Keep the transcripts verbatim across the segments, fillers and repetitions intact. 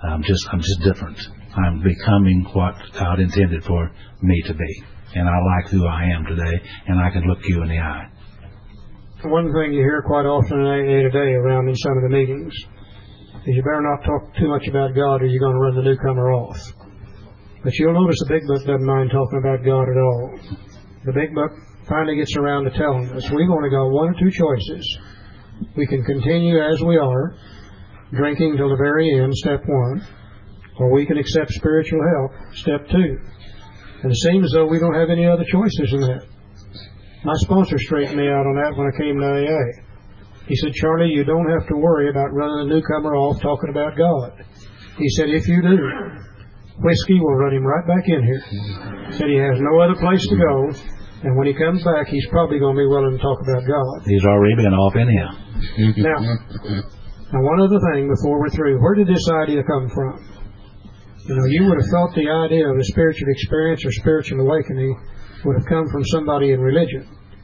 I'm just, I'm just different. I'm becoming what God intended for me to be. And I like who I am today, and I can look you in the eye. One thing you hear quite often in A A today around in some of the meetings is you better not talk too much about God or you're going to run the newcomer off. But you'll notice the Big Book doesn't mind talking about God at all. The Big Book finally gets around to telling us we've only got one or two choices. We can continue as we are, drinking till the very end, step one, or we can accept spiritual help, step two. And it seems as though we don't have any other choices in that. My sponsor straightened me out on that when I came to A A. He said, Charlie, you don't have to worry about running a newcomer off talking about God. He said, if you do, whiskey will run him right back in here. He said he has no other place to go, and when he comes back, he's probably going to be willing to talk about God. He's already been off in here. Now, now, one other thing before we're through. Where did this idea come from? You know, you would have thought the idea of a spiritual experience or spiritual awakening would have come from somebody in religion.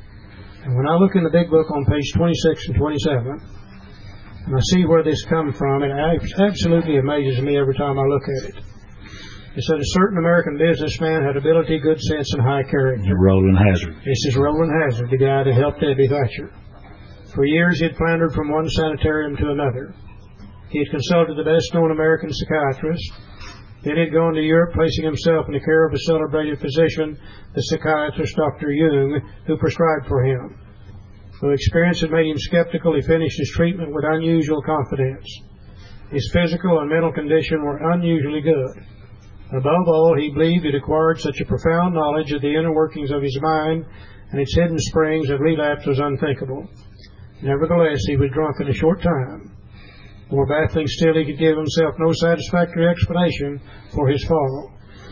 And when I look in the Big Book on page twenty-six and twenty-seven, and I see where this comes from, it absolutely amazes me every time I look at it. It said a certain American businessman had ability, good sense, and high character. Roland Hazard. This is Roland Hazard, the guy that helped Debbie Thatcher. For years he had floundered from one sanitarium to another. He had consulted the best-known American psychiatrist. Then he had gone to Europe, placing himself in the care of a celebrated physician, the psychiatrist Doctor Jung, who prescribed for him. Though experience had made him skeptical, he finished his treatment with unusual confidence. His physical and mental condition were unusually good. Above all, he believed he had acquired such a profound knowledge of the inner workings of his mind and its hidden springs that relapse was unthinkable. Nevertheless, he was drunk in a short time. More baffling still, he could give himself no satisfactory explanation for his fall.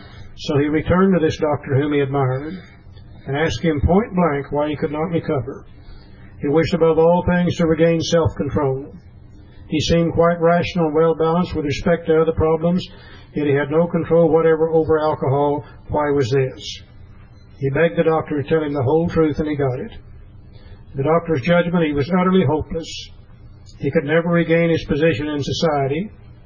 So he returned to this doctor whom he admired and asked him point blank why he could not recover. He wished above all things to regain self-control. He seemed quite rational and well-balanced with respect to other problems, yet he had no control whatever over alcohol. Why was this? He begged the doctor to tell him the whole truth, and he got it. The doctor's judgment, he was utterly hopeless. He could never regain his position in society.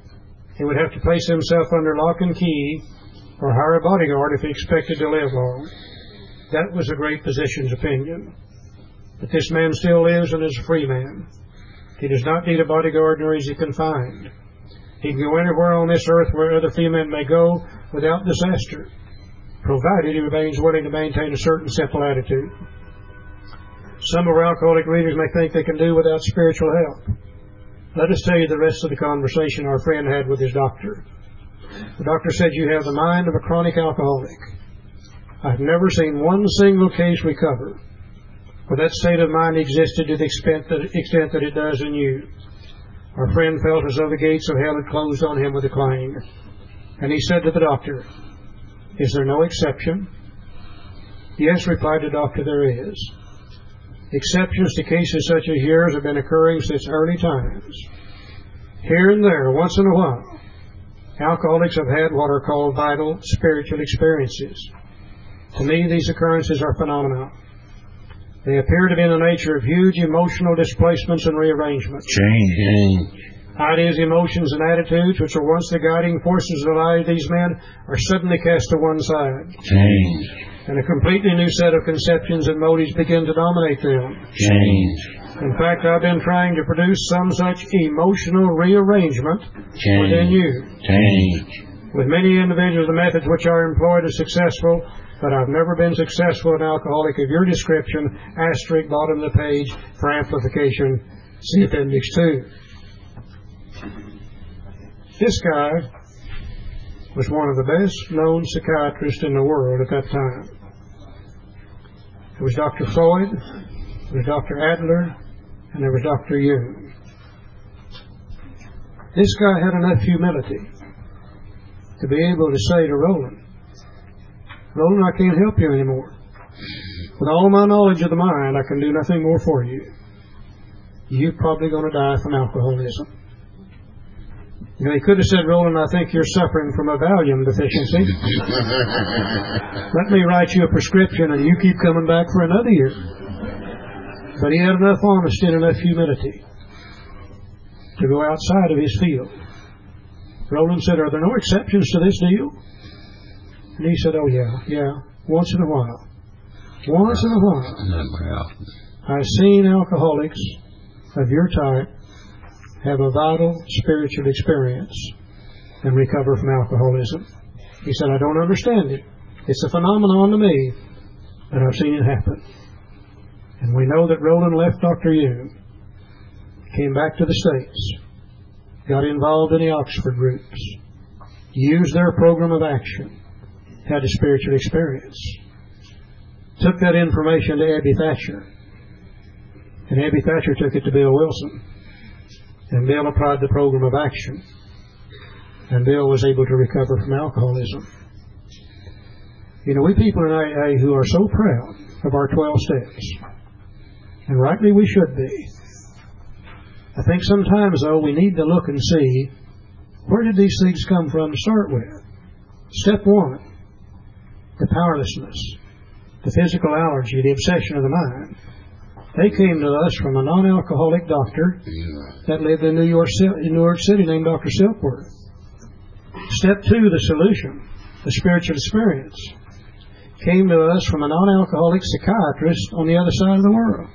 He would have to place himself under lock and key or hire a bodyguard if he expected to live long. That was a great physician's opinion. But this man still lives and is a free man. He does not need a bodyguard, nor is he confined. He can go anywhere on this earth where other free men may go without disaster, provided he remains willing to maintain a certain simple attitude. Some of our alcoholic readers may think they can do without spiritual help. Let us tell you the rest of the conversation our friend had with his doctor. The doctor said, you have the mind of a chronic alcoholic. I've never seen one single case recover where that state of mind existed to the extent that, extent that it does in you. Our friend felt as though the gates of hell had closed on him with a clang. And he said to the doctor, is there no exception? Yes, replied the doctor, there is. Exceptions to cases such as yours have been occurring since early times. Here and there, once in a while, alcoholics have had what are called vital spiritual experiences. To me, these occurrences are phenomena. They appear to be in the nature of huge emotional displacements and rearrangements. Change. Ideas, emotions, and attitudes, which are once the guiding forces of the lives of these men, are suddenly cast to one side. Change. And a completely new set of conceptions and motives begin to dominate them. Change. In fact, I've been trying to produce some such emotional rearrangement Change. within you. Change. With many individuals, the methods which are employed are successful, but I've never been successful in alcoholic of your description, asterisk, bottom of the page, for amplification, see Appendix two. This guy was one of the best-known psychiatrists in the world at that time. There was Doctor Freud, there was Doctor Adler, and there was Doctor Jung. This guy had enough humility to be able to say to Roland, Roland, I can't help you anymore. With all my knowledge of the mind, I can do nothing more for you. You're probably going to die from alcoholism. You know, he could have said, Roland, I think you're suffering from a Valium deficiency. Let me write you a prescription and you keep coming back for another year. But he had enough honesty and enough humility to go outside of his field Roland said, "Are there no exceptions to this deal?" And he said, "Oh, yeah, yeah, once in a while. Once in a while. Not very often. I've seen alcoholics of your type have a vital spiritual experience and recover from alcoholism." He said, "I don't understand it. It's a phenomenon to me, but I've seen it happen." And we know that Roland left Doctor Jung, came back to the States, got involved in the Oxford groups, used their program of action, had a spiritual experience, took that information to Abby Thatcher, and Abby Thatcher took it to Bill Wilson, and Bill applied the program of action, and Bill was able to recover from alcoholism. You know, we people in A A who are so proud of our twelve steps, and rightly we should be, I think sometimes, though, we need to look and see, where did these things come from to start with? Step one, the powerlessness, the physical allergy, the obsession of the mind. They came to us from a non-alcoholic doctor that lived in New York, in New York City named Doctor Silkworth. Step two, the solution, the spiritual experience, came to us from a non-alcoholic psychiatrist on the other side of the world.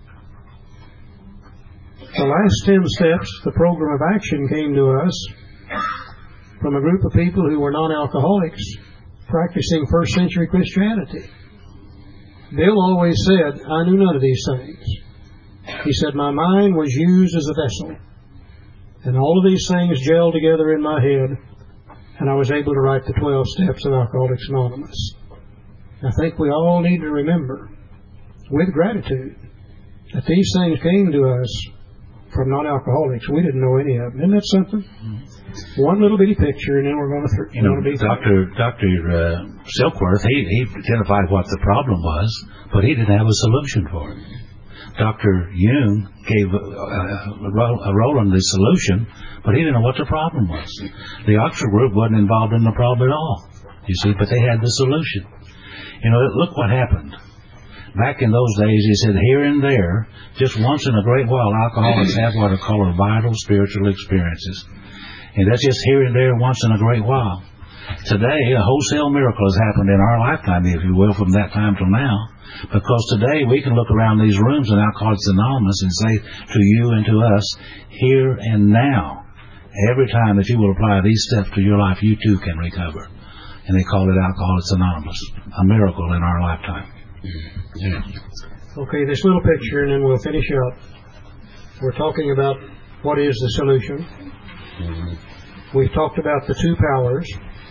The last ten steps, the program of action, came to us from a group of people who were non-alcoholics practicing first century Christianity. Bill always said, "I knew none of these things." He said, "My mind was used as a vessel, and all of these things gelled together in my head, and I was able to write the twelve steps of Alcoholics Anonymous." I think we all need to remember, with gratitude, that these things came to us from non-alcoholics. We didn't know any of them. Isn't that something? Mm-hmm. One little bitty picture, and then we're going to... Th- you know, Doctor Doctor Uh, Silkworth, he, he identified what the problem was, but he didn't have a solution for it. Doctor Jung gave uh, uh, Roland the solution, but he didn't know what the problem was. The Oxford group wasn't involved in the problem at all, you see, but they had the solution. You know, look what happened. Back in those days, he said, here and there, just once in a great while, alcoholics have what are called vital spiritual experiences. And that's just here and there, once in a great while. Today, a wholesale miracle has happened in our lifetime, if you will, from that time till now. Because today, we can look around these rooms in Alcoholics Anonymous and say to you and to us, here and now, every time that you will apply these steps to your life, you too can recover. And they call it Alcoholics Anonymous, a miracle in our lifetime. Yeah. Okay, this little picture, and then we'll finish up. We're talking about what is the solution. Mm-hmm. We've talked about the two powers.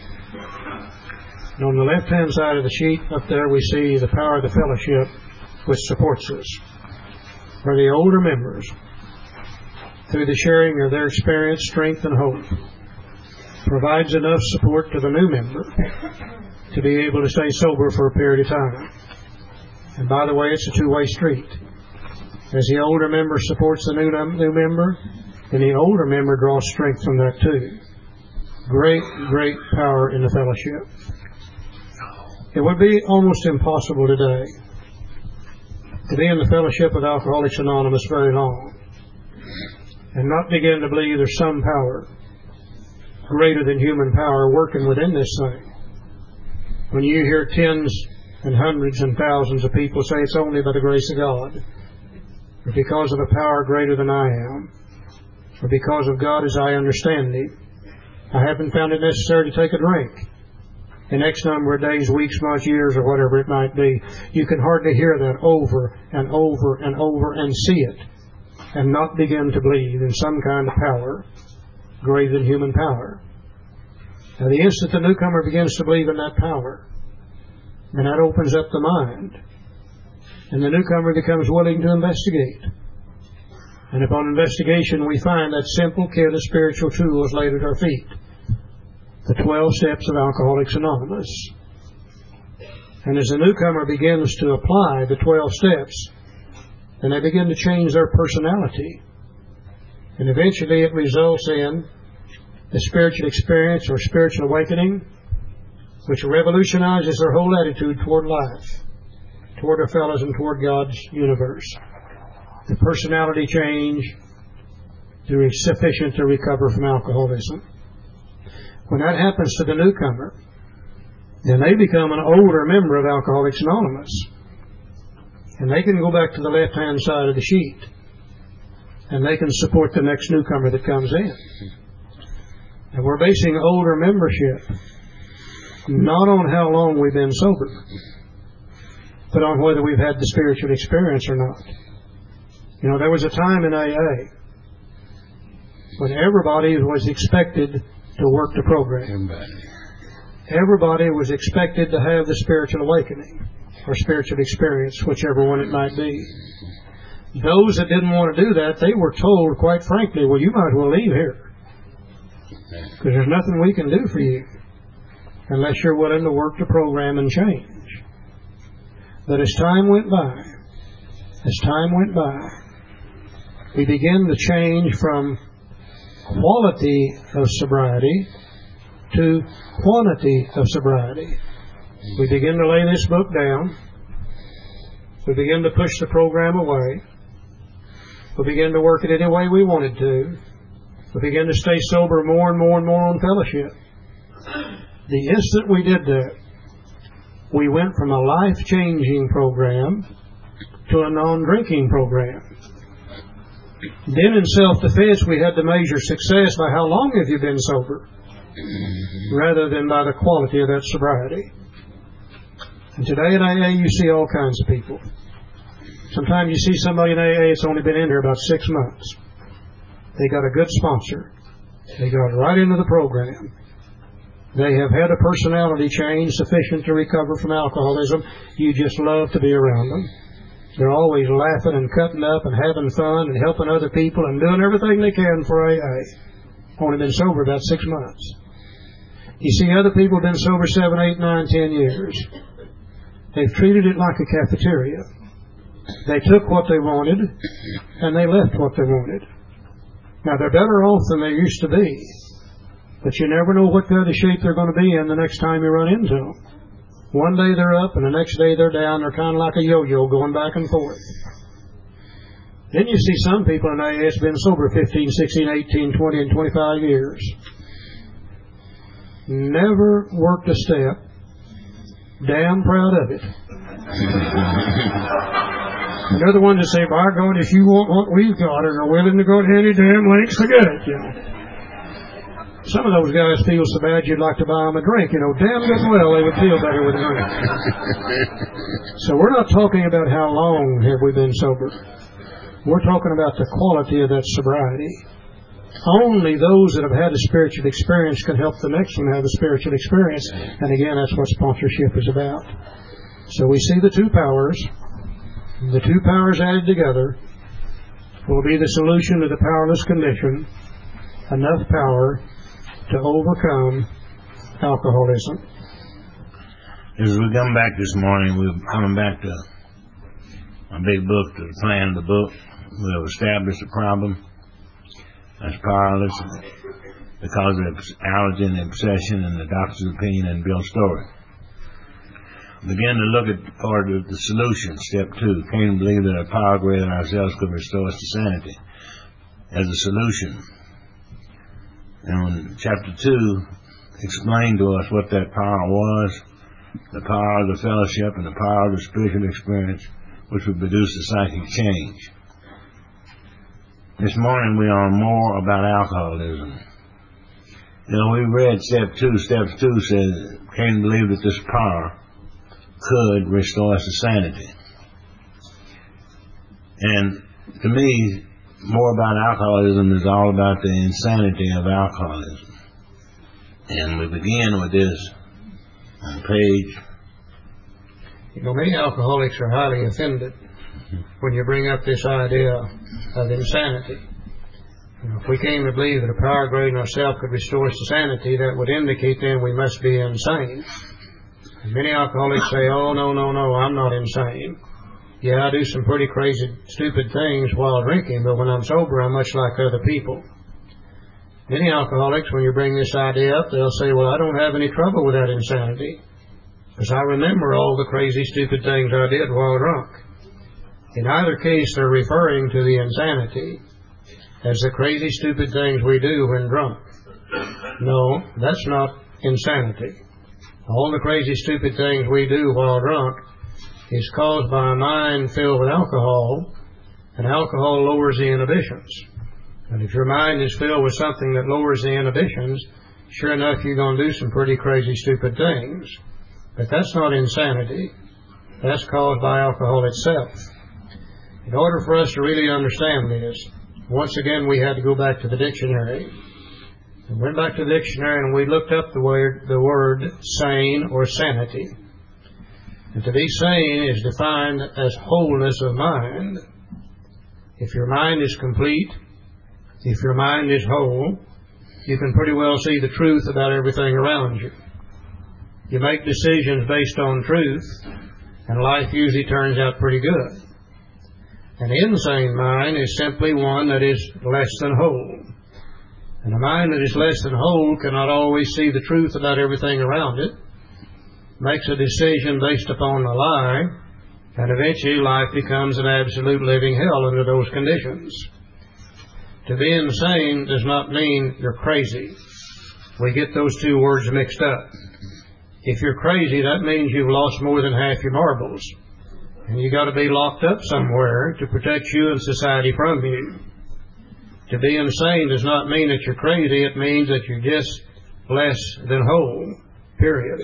And on the left-hand side of the sheet up there, we see the power of the fellowship, which supports us, where the older members, through the sharing of their experience, strength, and hope, provides enough support to the new member to be able to stay sober for a period of time. And by the way, it's a two-way street. As the older member supports the new, new member, then the older member draws strength from that too. Great, great power in the fellowship. It would be almost impossible today to be in the fellowship of Alcoholics Anonymous very long and not begin to believe there's some power greater than human power working within this thing. When you hear tens and hundreds and thousands of people say it's only by the grace of God, or because of a power greater than I am, or because of God as I understand Him, I haven't found it necessary to take a drink. In X number of days, weeks, months, years, or whatever it might be, you can hardly hear that over and over and over and see it, and not begin to believe in some kind of power greater than human power. Now, the instant the newcomer begins to believe in that power, then that opens up the mind, and the newcomer becomes willing to investigate. And upon investigation, we find that simple kit of spiritual tools laid at our feet, the twelve steps of Alcoholics Anonymous. And as the newcomer begins to apply the twelve steps, then they begin to change their personality. And eventually it results in the spiritual experience or spiritual awakening, which revolutionizes their whole attitude toward life, toward their fellows, and toward God's universe. The personality change is sufficient to recover from alcoholism. When that happens to the newcomer, then they become an older member of Alcoholics Anonymous. And they can go back to the left-hand side of the sheet. And they can support the next newcomer that comes in. And we're basing older membership not on how long we've been sober, but on whether we've had the spiritual experience or not. You know, there was a time in A A when everybody was expected to work the program. Everybody was expected to have the spiritual awakening or spiritual experience, whichever one it might be. Those that didn't want to do that, they were told, quite frankly, well, you might as well leave here, because there's nothing we can do for you unless you're willing to work the program and change. But as time went by, as time went by, we began to change from quality of sobriety to quantity of sobriety. We begin to lay this book down. We begin to push the program away. We begin to work it any way we wanted to. We begin to stay sober more and more and more on fellowship. The instant we did that, we went from a life-changing program to a non-drinking program. Then in self-defense, we had to measure success by how long have you been sober, rather than by the quality of that sobriety. And today in A A, you see all kinds of people. Sometimes you see somebody in A A that's only been in here about six months. They got a good sponsor. They got right into the program. They have had a personality change sufficient to recover from alcoholism. You just love to be around them. They're always laughing and cutting up and having fun and helping other people and doing everything they can for A A. Only been sober about six months. You see other people have been sober seven, eight, nine, ten years. They've treated it like a cafeteria. They took what they wanted and they left what they wanted. Now they're better off than they used to be, but you never know what kind of shape they're going to be in the next time you run into them. One day they're up and the next day they're down. They're kind of like a yo-yo going back and forth. Then you see some people in A A that's been sober fifteen, sixteen, eighteen, twenty, and twenty-five years. Never worked a step. Damn proud of it. And they're the ones that say, by God, if you want what we've got and are willing to go to any damn lengths to get it, you know. Some of those guys feel so bad you'd like to buy them a drink. You know, damn good and well they would feel better with a drink. So we're not talking about how long have we been sober. We're talking about the quality of that sobriety. Only those that have had a spiritual experience can help the next one have a spiritual experience. And again, that's what sponsorship is about. So we see the two powers. The two powers added together will be the solution to the powerless condition. Enough power to overcome alcoholism. As we come back this morning, we're coming back to a big book, to the plan of the book. We'll establish the problem as powerless because of allergy and obsession and the doctor's opinion and Bill's story. Begin to look at part of the solution, step two. Came to believe that a power greater than ourselves could restore us to sanity as a solution. And chapter two explained to us what that power was, the power of the fellowship and the power of the spiritual experience, which would produce a psychic change. This morning we are more about alcoholism. You know, we read step two. Step two says, came to believe that this power could restore us to sanity. And to me, more about alcoholism is all about the insanity of alcoholism. And we begin with this on page. You know, many alcoholics are highly offended when you bring up this idea of insanity. You know, if we came to believe that a power greater than ourselves could restore us to sanity, that would indicate then we must be insane. And many alcoholics say, oh, no, no, no, I'm not insane. Yeah, I do some pretty crazy, stupid things while drinking, but when I'm sober, I'm much like other people. Many alcoholics, when you bring this idea up, they'll say, well, I don't have any trouble with that insanity, because I remember all the crazy, stupid things I did while drunk. In either case, they're referring to the insanity as the crazy, stupid things we do when drunk. No, that's not insanity. All the crazy, stupid things we do while drunk is caused by a mind filled with alcohol, and alcohol lowers the inhibitions. And if your mind is filled with something that lowers the inhibitions, sure enough, you're going to do some pretty crazy, stupid things. But that's not insanity. That's caused by alcohol itself. In order for us to really understand this, once again, we had to go back to the dictionary. We went back to the dictionary and we looked up the word, the word sane or sanity. And to be sane is defined as wholeness of mind. If your mind is complete, if your mind is whole, you can pretty well see the truth about everything around you. You make decisions based on truth, and life usually turns out pretty good. An insane mind is simply one that is less than whole. And a mind that is less than whole cannot always see the truth about everything around it, makes a decision based upon a lie, and eventually life becomes an absolute living hell under those conditions. To be insane does not mean you're crazy. We get those two words mixed up. If you're crazy, that means you've lost more than half your marbles. And you've got to be locked up somewhere to protect you and society from you. To be insane does not mean that you're crazy. It means that you're just less than whole. Period.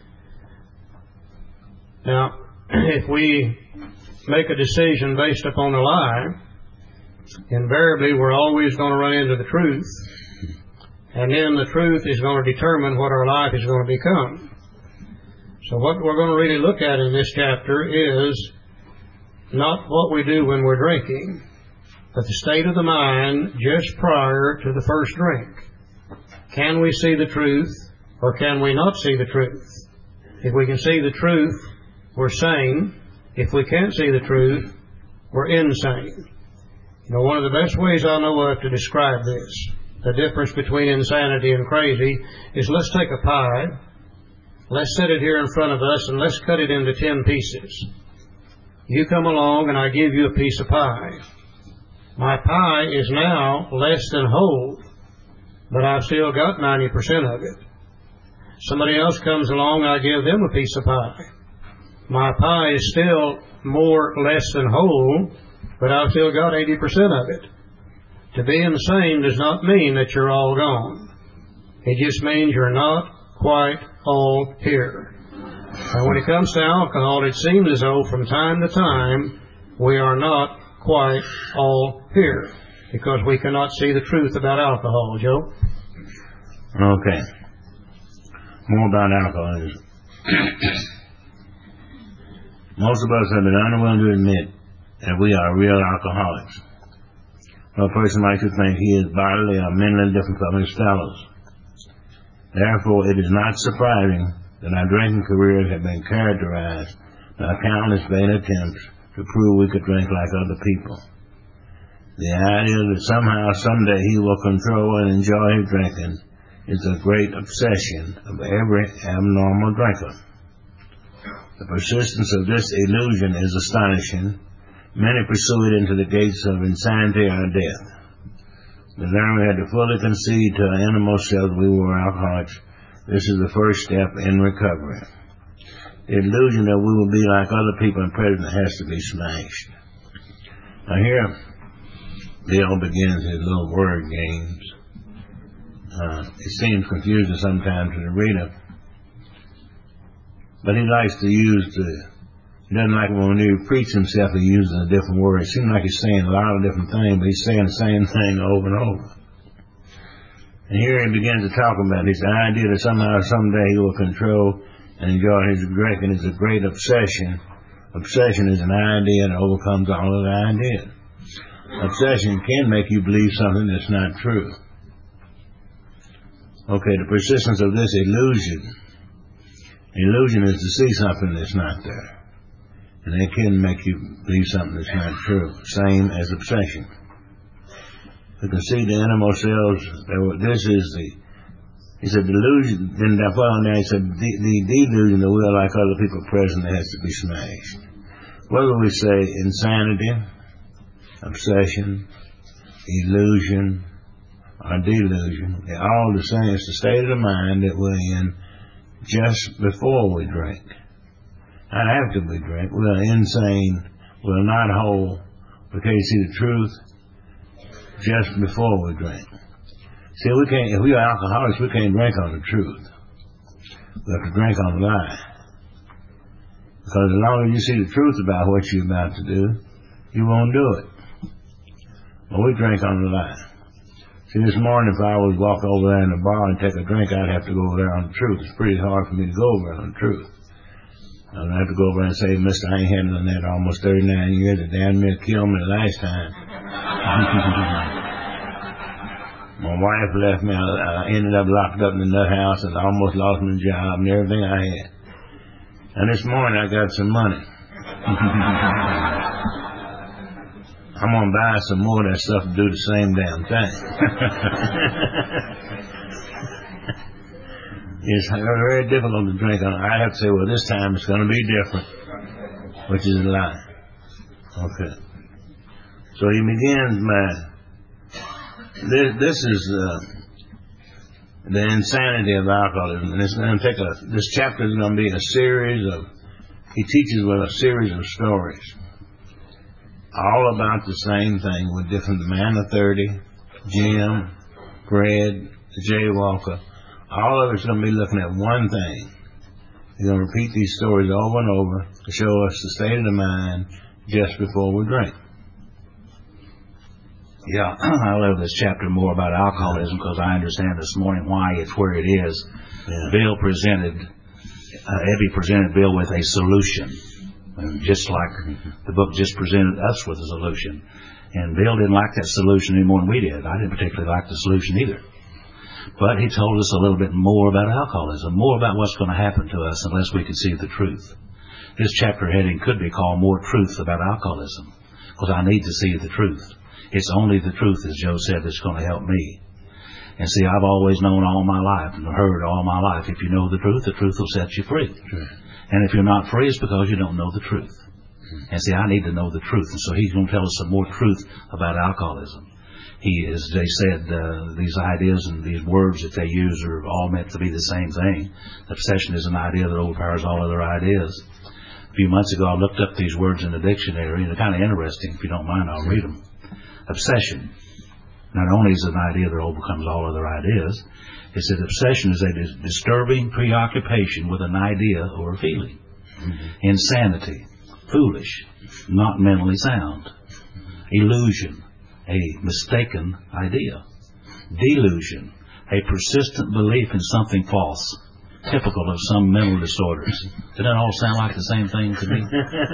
Now, if we make a decision based upon a lie, invariably we're always going to run into the truth, and then the truth is going to determine what our life is going to become. So what we're going to really look at in this chapter is not what we do when we're drinking, but the state of the mind just prior to the first drink. Can we see the truth, or can we not see the truth? If we can see the truth, we're sane. If we can't see the truth, we're insane. You know, one of the best ways I know of to describe this, the difference between insanity and crazy, is let's take a pie, let's set it here in front of us, and let's cut it into ten pieces. You come along and I give you a piece of pie. My pie is now less than whole, but I've still got ninety percent of it. Somebody else comes along, I give them a piece of pie. My pie is still more less than whole, but I've still got eighty percent of it. To be insane does not mean that you're all gone. It just means you're not quite all here. And when it comes to alcohol, it seems as though from time to time we are not quite all here because we cannot see the truth about alcohol. Joe? Okay. More about alcoholism. Most of us have been unwilling to admit that we are real alcoholics. A person likes to think he is bodily or mentally different from his fellows. Therefore, it is not surprising that our drinking careers have been characterized by countless vain attempts to prove we could drink like other people. The idea that somehow, someday he will control and enjoy his drinking is a great obsession of every abnormal drinker. The persistence of this illusion is astonishing. Many pursue it into the gates of insanity or death. But then we had to fully concede to our innermost selves we were alcoholics. This is the first step in recovery. The illusion that we will be like other people in prison has to be smashed. Now here, Bill begins his little word games. Uh, it seems confusing sometimes to the reader. But he likes to use the, he doesn't like when he preaches himself, he uses a different word. It seems like he's saying a lot of different things, but he's saying the same thing over and over. And here he begins to talk about this idea that somehow, someday he will control and enjoy his drinking is a great obsession. Obsession is an idea that overcomes all other ideas. Obsession can make you believe something that's not true. Okay, the persistence of this illusion. Illusion is to see something that's not there. And it can make you believe something that's not true. Same as obsession. You can see the innermost selves. This is the, he said, delusion. Then that following there, he said, the, the delusion that we're like other people present has to be smashed. Whether we say insanity, obsession, illusion, or delusion. They're all the same. It's the state of the mind that we're in just before we drink. Not after we drink. We're insane. We're not whole. We can't see the truth just before we drink. See, we can't, if we are alcoholics, we can't drink on the truth. We have to drink on the lie. Because as long as you see the truth about what you're about to do, you won't do it. But we drink on the lie. See, this morning if I was to walk over there in the bar and take a drink, I'd have to go over there on the truth. It's pretty hard for me to go over there on the truth. I'd have to go over there and say, mister, I ain't handling that almost thirty-nine years. It damn near killed me the last time. My wife left me. I, I ended up locked up in the nut house and I almost lost my job and everything I had. And this morning I got some money. I'm going to buy some more of that stuff to do the same damn thing. It's very difficult to drink on. I have to say, well, this time it's going to be different, which is a lie. Okay. So he begins by, this, this is uh, the insanity of alcoholism. And it's going to take a, this chapter is going to be a series of, he teaches with a series of stories. All about the same thing with different, the man of thirty, Jim, Fred, the Jaywalker. All of it's going to be looking at one thing. He's going to repeat these stories over and over to show us the state of the mind just before we drink. Yeah, I love this chapter more about alcoholism because I understand this morning why it's where it is. Yeah. Bill presented, uh, Ebby presented Bill with a solution. And just like the book just presented us with a solution. And Bill didn't like that solution any more than we did. I didn't particularly like the solution either. But he told us a little bit more about alcoholism, more about what's going to happen to us unless we can see the truth. This chapter heading could be called More Truth About Alcoholism, because I need to see the truth. It's only the truth, as Joe said, that's going to help me. And see, I've always known all my life and heard all my life, if you know the truth, the truth will set you free. Sure. And if you're not free, it's because you don't know the truth. Mm-hmm. And see, I need to know the truth. And so he's going to tell us some more truth about alcoholism. He, as they said, uh, these ideas and these words that they use are all meant to be the same thing. Obsession is an idea that overpowers all other ideas. A few months ago, I looked up these words in the dictionary, and they're kind of interesting. If you don't mind, I'll read them. Obsession. Not only is it an idea that overcomes all other ideas, it's that obsession is a dis- disturbing preoccupation with an idea or a feeling. Mm-hmm. Insanity. Foolish. Not mentally sound. Illusion. A mistaken idea. Delusion, a persistent belief in something false, typical of some mental disorders. Does that all sound like the same thing to me?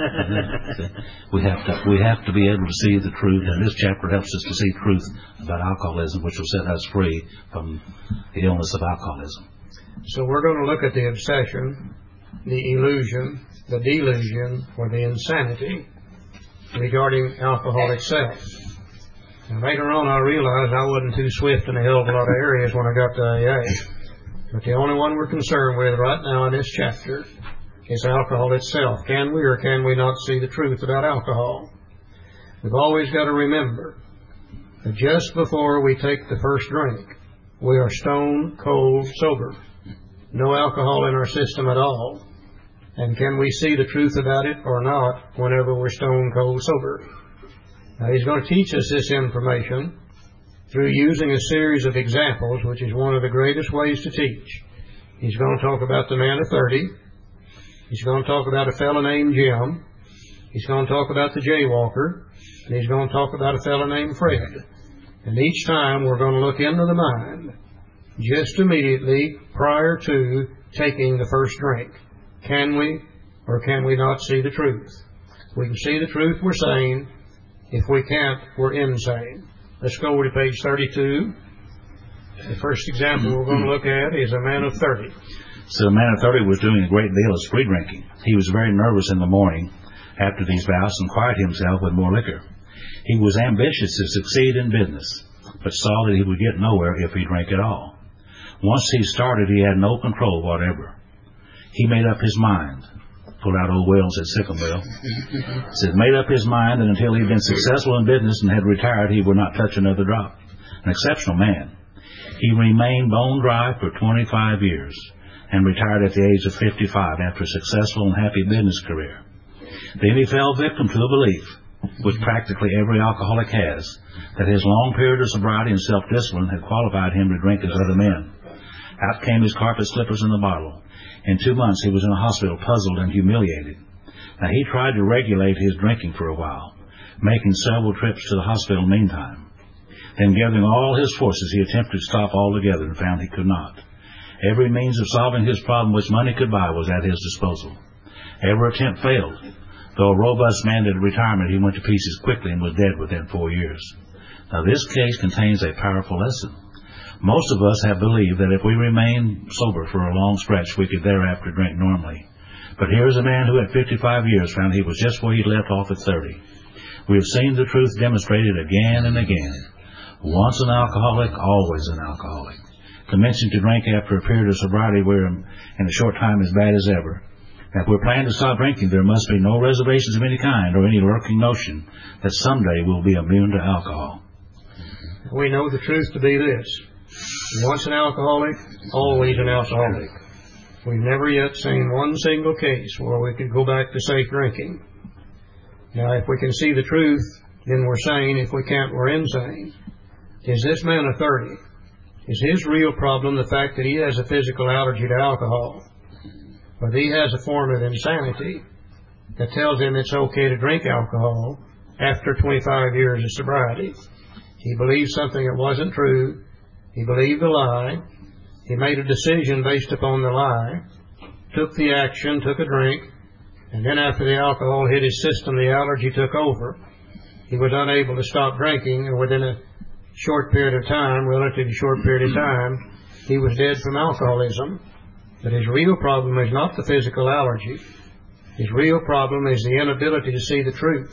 we have to we have to be able to see the truth, and this chapter helps us to see truth about alcoholism, which will set us free from the illness of alcoholism. So we're going to look at the obsession, the illusion, the delusion, or the insanity regarding alcohol itself. And later on I realized I wasn't too swift in a hell of a lot of areas when I got to A A. But the only one we're concerned with right now in this chapter is alcohol itself. Can we or can we not see the truth about alcohol? We've always got to remember that just before we take the first drink, we are stone cold sober. No alcohol in our system at all. And can we see the truth about it or not whenever we're stone cold sober? Now, he's going to teach us this information through using a series of examples, which is one of the greatest ways to teach. He's going to talk about the man of thirty. He's going to talk about a fellow named Jim. He's going to talk about the jaywalker. And he's going to talk about a fellow named Fred. And each time we're going to look into the mind just immediately prior to taking the first drink. Can we or can we not see the truth? We can see the truth, we're sane. If we can't, we're insane. Let's go over to page thirty-two. The first example we're going to look at is a man of thirty. So a man of thirty was doing a great deal of spree drinking. He was very nervous in the morning after these bouts and quieted himself with more liquor. He was ambitious to succeed in business, but saw that he would get nowhere if he drank at all. Once he started, he had no control whatever. He made up his mind. Pulled out old Wells at Sycamore. Said, made up his mind that until he'd been successful in business and had retired, he would not touch another drop. an exceptional man. He remained bone dry for twenty-five years and retired at the age of fifty-five after a successful and happy business career. Then he fell victim to a belief, which practically every alcoholic has, that his long period of sobriety and self-discipline had qualified him to drink as other men. Out came his carpet slippers in the bottle. In two months he was in a hospital, puzzled and humiliated. Now he tried to regulate his drinking for a while, making several trips to the hospital meantime. Then, gathering all his forces, he attempted to stop altogether and found he could not. Every means of solving his problem which money could buy was at his disposal. Every attempt failed. Though a robust man at retirement, he went to pieces quickly and was dead within four years. Now this case contains a powerful lesson. Most of us have believed that if we remain sober for a long stretch, we could thereafter drink normally. But here is a man who at fifty-five years found he was just where he left off at thirty. We have seen the truth demonstrated again and again. Once an alcoholic, always an alcoholic. Commencing to drink after a period of sobriety where in a short time as bad as ever. If we're planning to stop drinking, there must be no reservations of any kind or any lurking notion that someday we'll be immune to alcohol. We know the truth to be this. Once an alcoholic, always an alcoholic. We've never yet seen one single case where we could go back to safe drinking. Now, if we can see the truth, then we're sane. If we can't, we're insane. Is this man a thirty? Is his real problem the fact that he has a physical allergy to alcohol? Or that he has a form of insanity that tells him it's okay to drink alcohol after twenty-five years of sobriety? He believed something that wasn't true. He believed a lie. He made a decision based upon the lie, took the action, took a drink, and then after the alcohol hit his system, the allergy took over. He was unable to stop drinking, and within a short period of time, relatively short period of time, he was dead from alcoholism. But his real problem is not the physical allergy. His real problem is the inability to see the truth.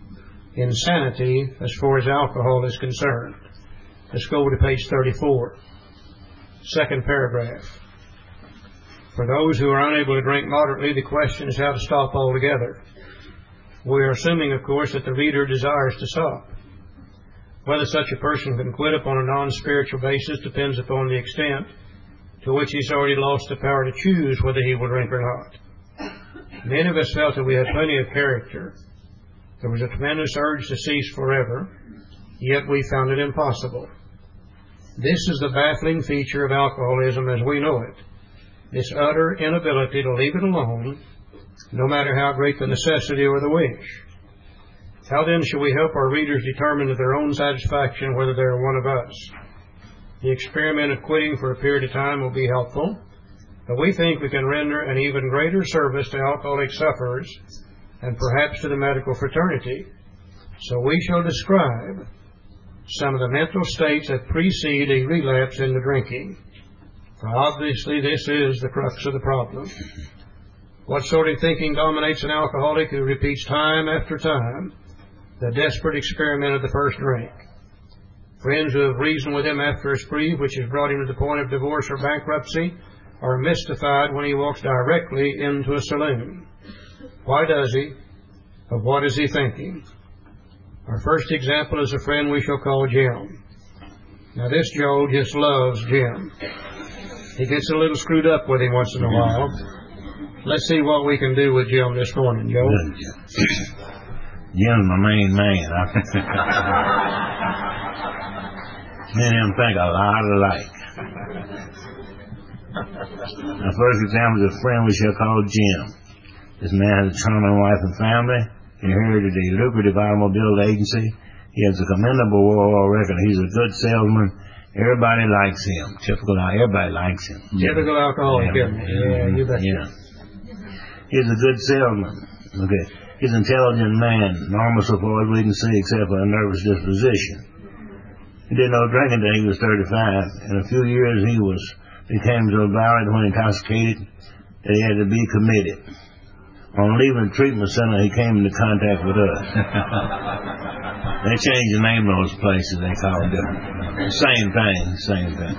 Insanity as far as alcohol is concerned. Let's go to page thirty-four. Second paragraph. For those who are unable to drink moderately, the question is how to stop altogether. We are assuming, of course, that the reader desires to stop. Whether such a person can quit upon a non-spiritual basis depends upon the extent to which he's already lost the power to choose whether he will drink or not. Many of us felt that we had plenty of character. There was a tremendous urge to cease forever, yet we found it impossible. This is the baffling feature of alcoholism as we know it, this utter inability to leave it alone, no matter how great the necessity or the wish. How then shall we help our readers determine to their own satisfaction whether they are one of us? The experiment of quitting for a period of time will be helpful, but we think we can render an even greater service to alcoholic sufferers and perhaps to the medical fraternity. So we shall describe some of the mental states that precede a relapse into drinking. For obviously this is the crux of the problem. What sort of thinking dominates an alcoholic who repeats time after time the desperate experiment of the first drink? Friends who have reasoned with him after a spree which has brought him to the point of divorce or bankruptcy are mystified when he walks directly into a saloon. Why does he? Of what is he thinking? Our first example is a friend we shall call Jim. Now this Joe just loves Jim. He gets a little screwed up with him once in a while. Let's see what we can do with Jim this morning, Joe. Jim's my main man. Me and him think a lot alike. Our first example is a friend we shall call Jim. This man has a charming wife and family. He inherited a lucrative automobile agency. He has a commendable world record. He's a good salesman. Everybody likes him. Typical, everybody likes him. Typical alcoholic, yeah, isn't he? Yeah, you bet. Yeah. He's a good salesman. Okay. He's an intelligent man, normal so far as we can see, except for a nervous disposition. He did no drinking until he was thirty-five. In a few years, he was became so violent when intoxicated that he had to be committed. On leaving the treatment center, he came into contact with us. They changed the name of those places. They call it different. Same thing, same thing.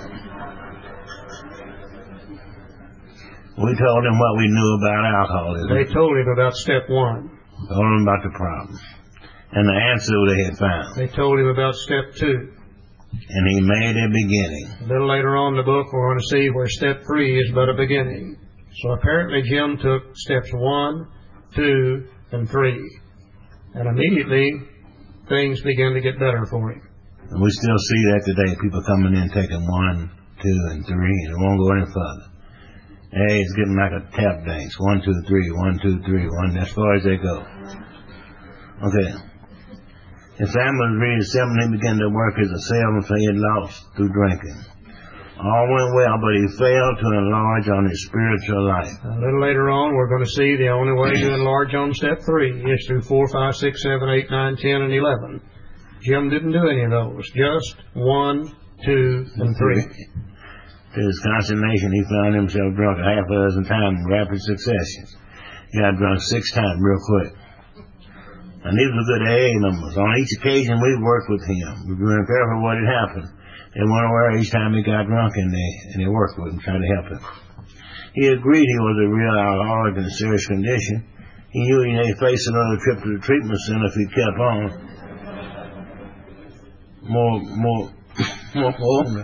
We told him what we knew about alcoholism. They told him about step one. Told him about the problem and the answer they had found. They told him about step two. And he made a beginning. A little later on in the book, we're going to see where step three is but a beginning. So apparently Jim took steps one, two, and three. And immediately, things began to get better for him. And we still see that today. People coming in taking one, two, and three, and it won't go any further. Hey, it's getting like a tap dance. One, two, three, one, two, three, one, as far as they go. Okay. His family was really seven. He began to work as a salesman, so he had lost through drinking. All went well, but he failed to enlarge on his spiritual life. A little later on, we're going to see the only way to enlarge on step three is through four, five, six, seven, eight, nine, ten, and eleven. Jim didn't do any of those. Just one, two, and three. To his consternation, he found himself drunk a half a dozen times in rapid succession. He got drunk six times real quick. And these were good A A members. On each occasion, we worked with him. We were careful what had happened. They weren't aware each time he got drunk, and they, and they worked with him, tried to help him. He agreed he was a real alcoholic in a serious condition. He knew he may face another trip to the treatment center if he kept on. More, more, more longer.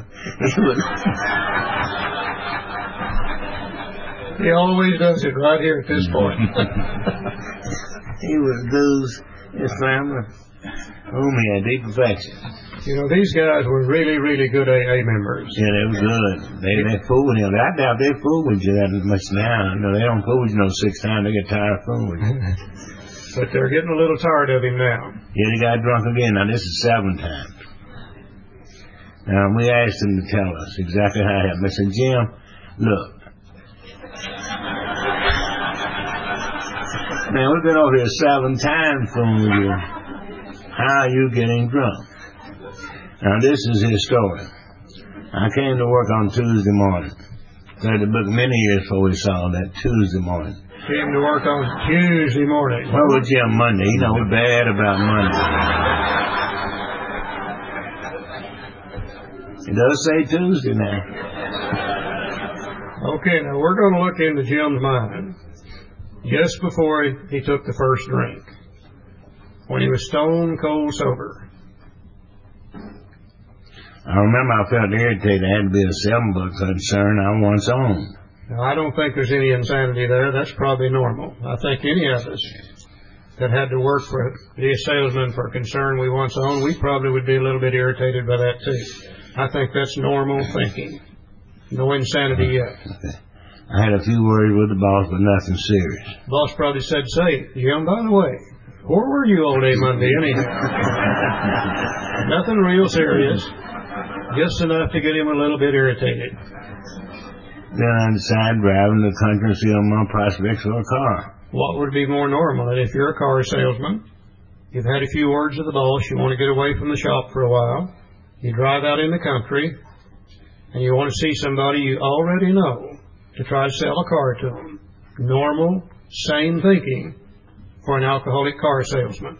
He always does it right here at this point. He would lose his family, whom he had deep affection. You know, these guys were really, really good A A members. Yeah, they were good. They they fool with him. I doubt they fool with you that much now. You know, they don't fool with you no six times. They get tired of fooling with you. But they're getting a little tired of him now. Yeah, he got drunk again. Now this is seven times. Now we asked him to tell us exactly how it happened. I said, Jim, look. Man, we've been over here seven times fooling with you. How are you getting drunk? Now this is his story. I came to work on Tuesday morning. Read the book many years before we saw that Tuesday morning. Came to work on Tuesday morning. What was Jim Monday? You know, we're bad about Monday. It does say Tuesday now. Okay, now we're going to look into Jim's mind. Just before he, he took the first drink. When he was stone cold sober. I remember I felt irritated. It had to be a seven book concern I once owned. Now, I don't think there's any insanity there. That's probably normal. I think any of us that had to work for be a salesman for a concern we once owned, we probably would be a little bit irritated by that too. I think that's normal thinking. No insanity yet. Okay. I had a few words with the boss, but nothing serious. Boss probably said, say, Jim, by the way, where were you all day Monday anyhow? Nothing real serious. Just enough to get him a little bit irritated. Then I decided driving the country and see on my prospects for a car. What would be more normal than if you're a car salesman, you've had a few words with the boss, you want to get away from the shop for a while, you drive out in the country, and you want to see somebody you already know to try to sell a car to them. Normal, sane thinking for an alcoholic car salesman.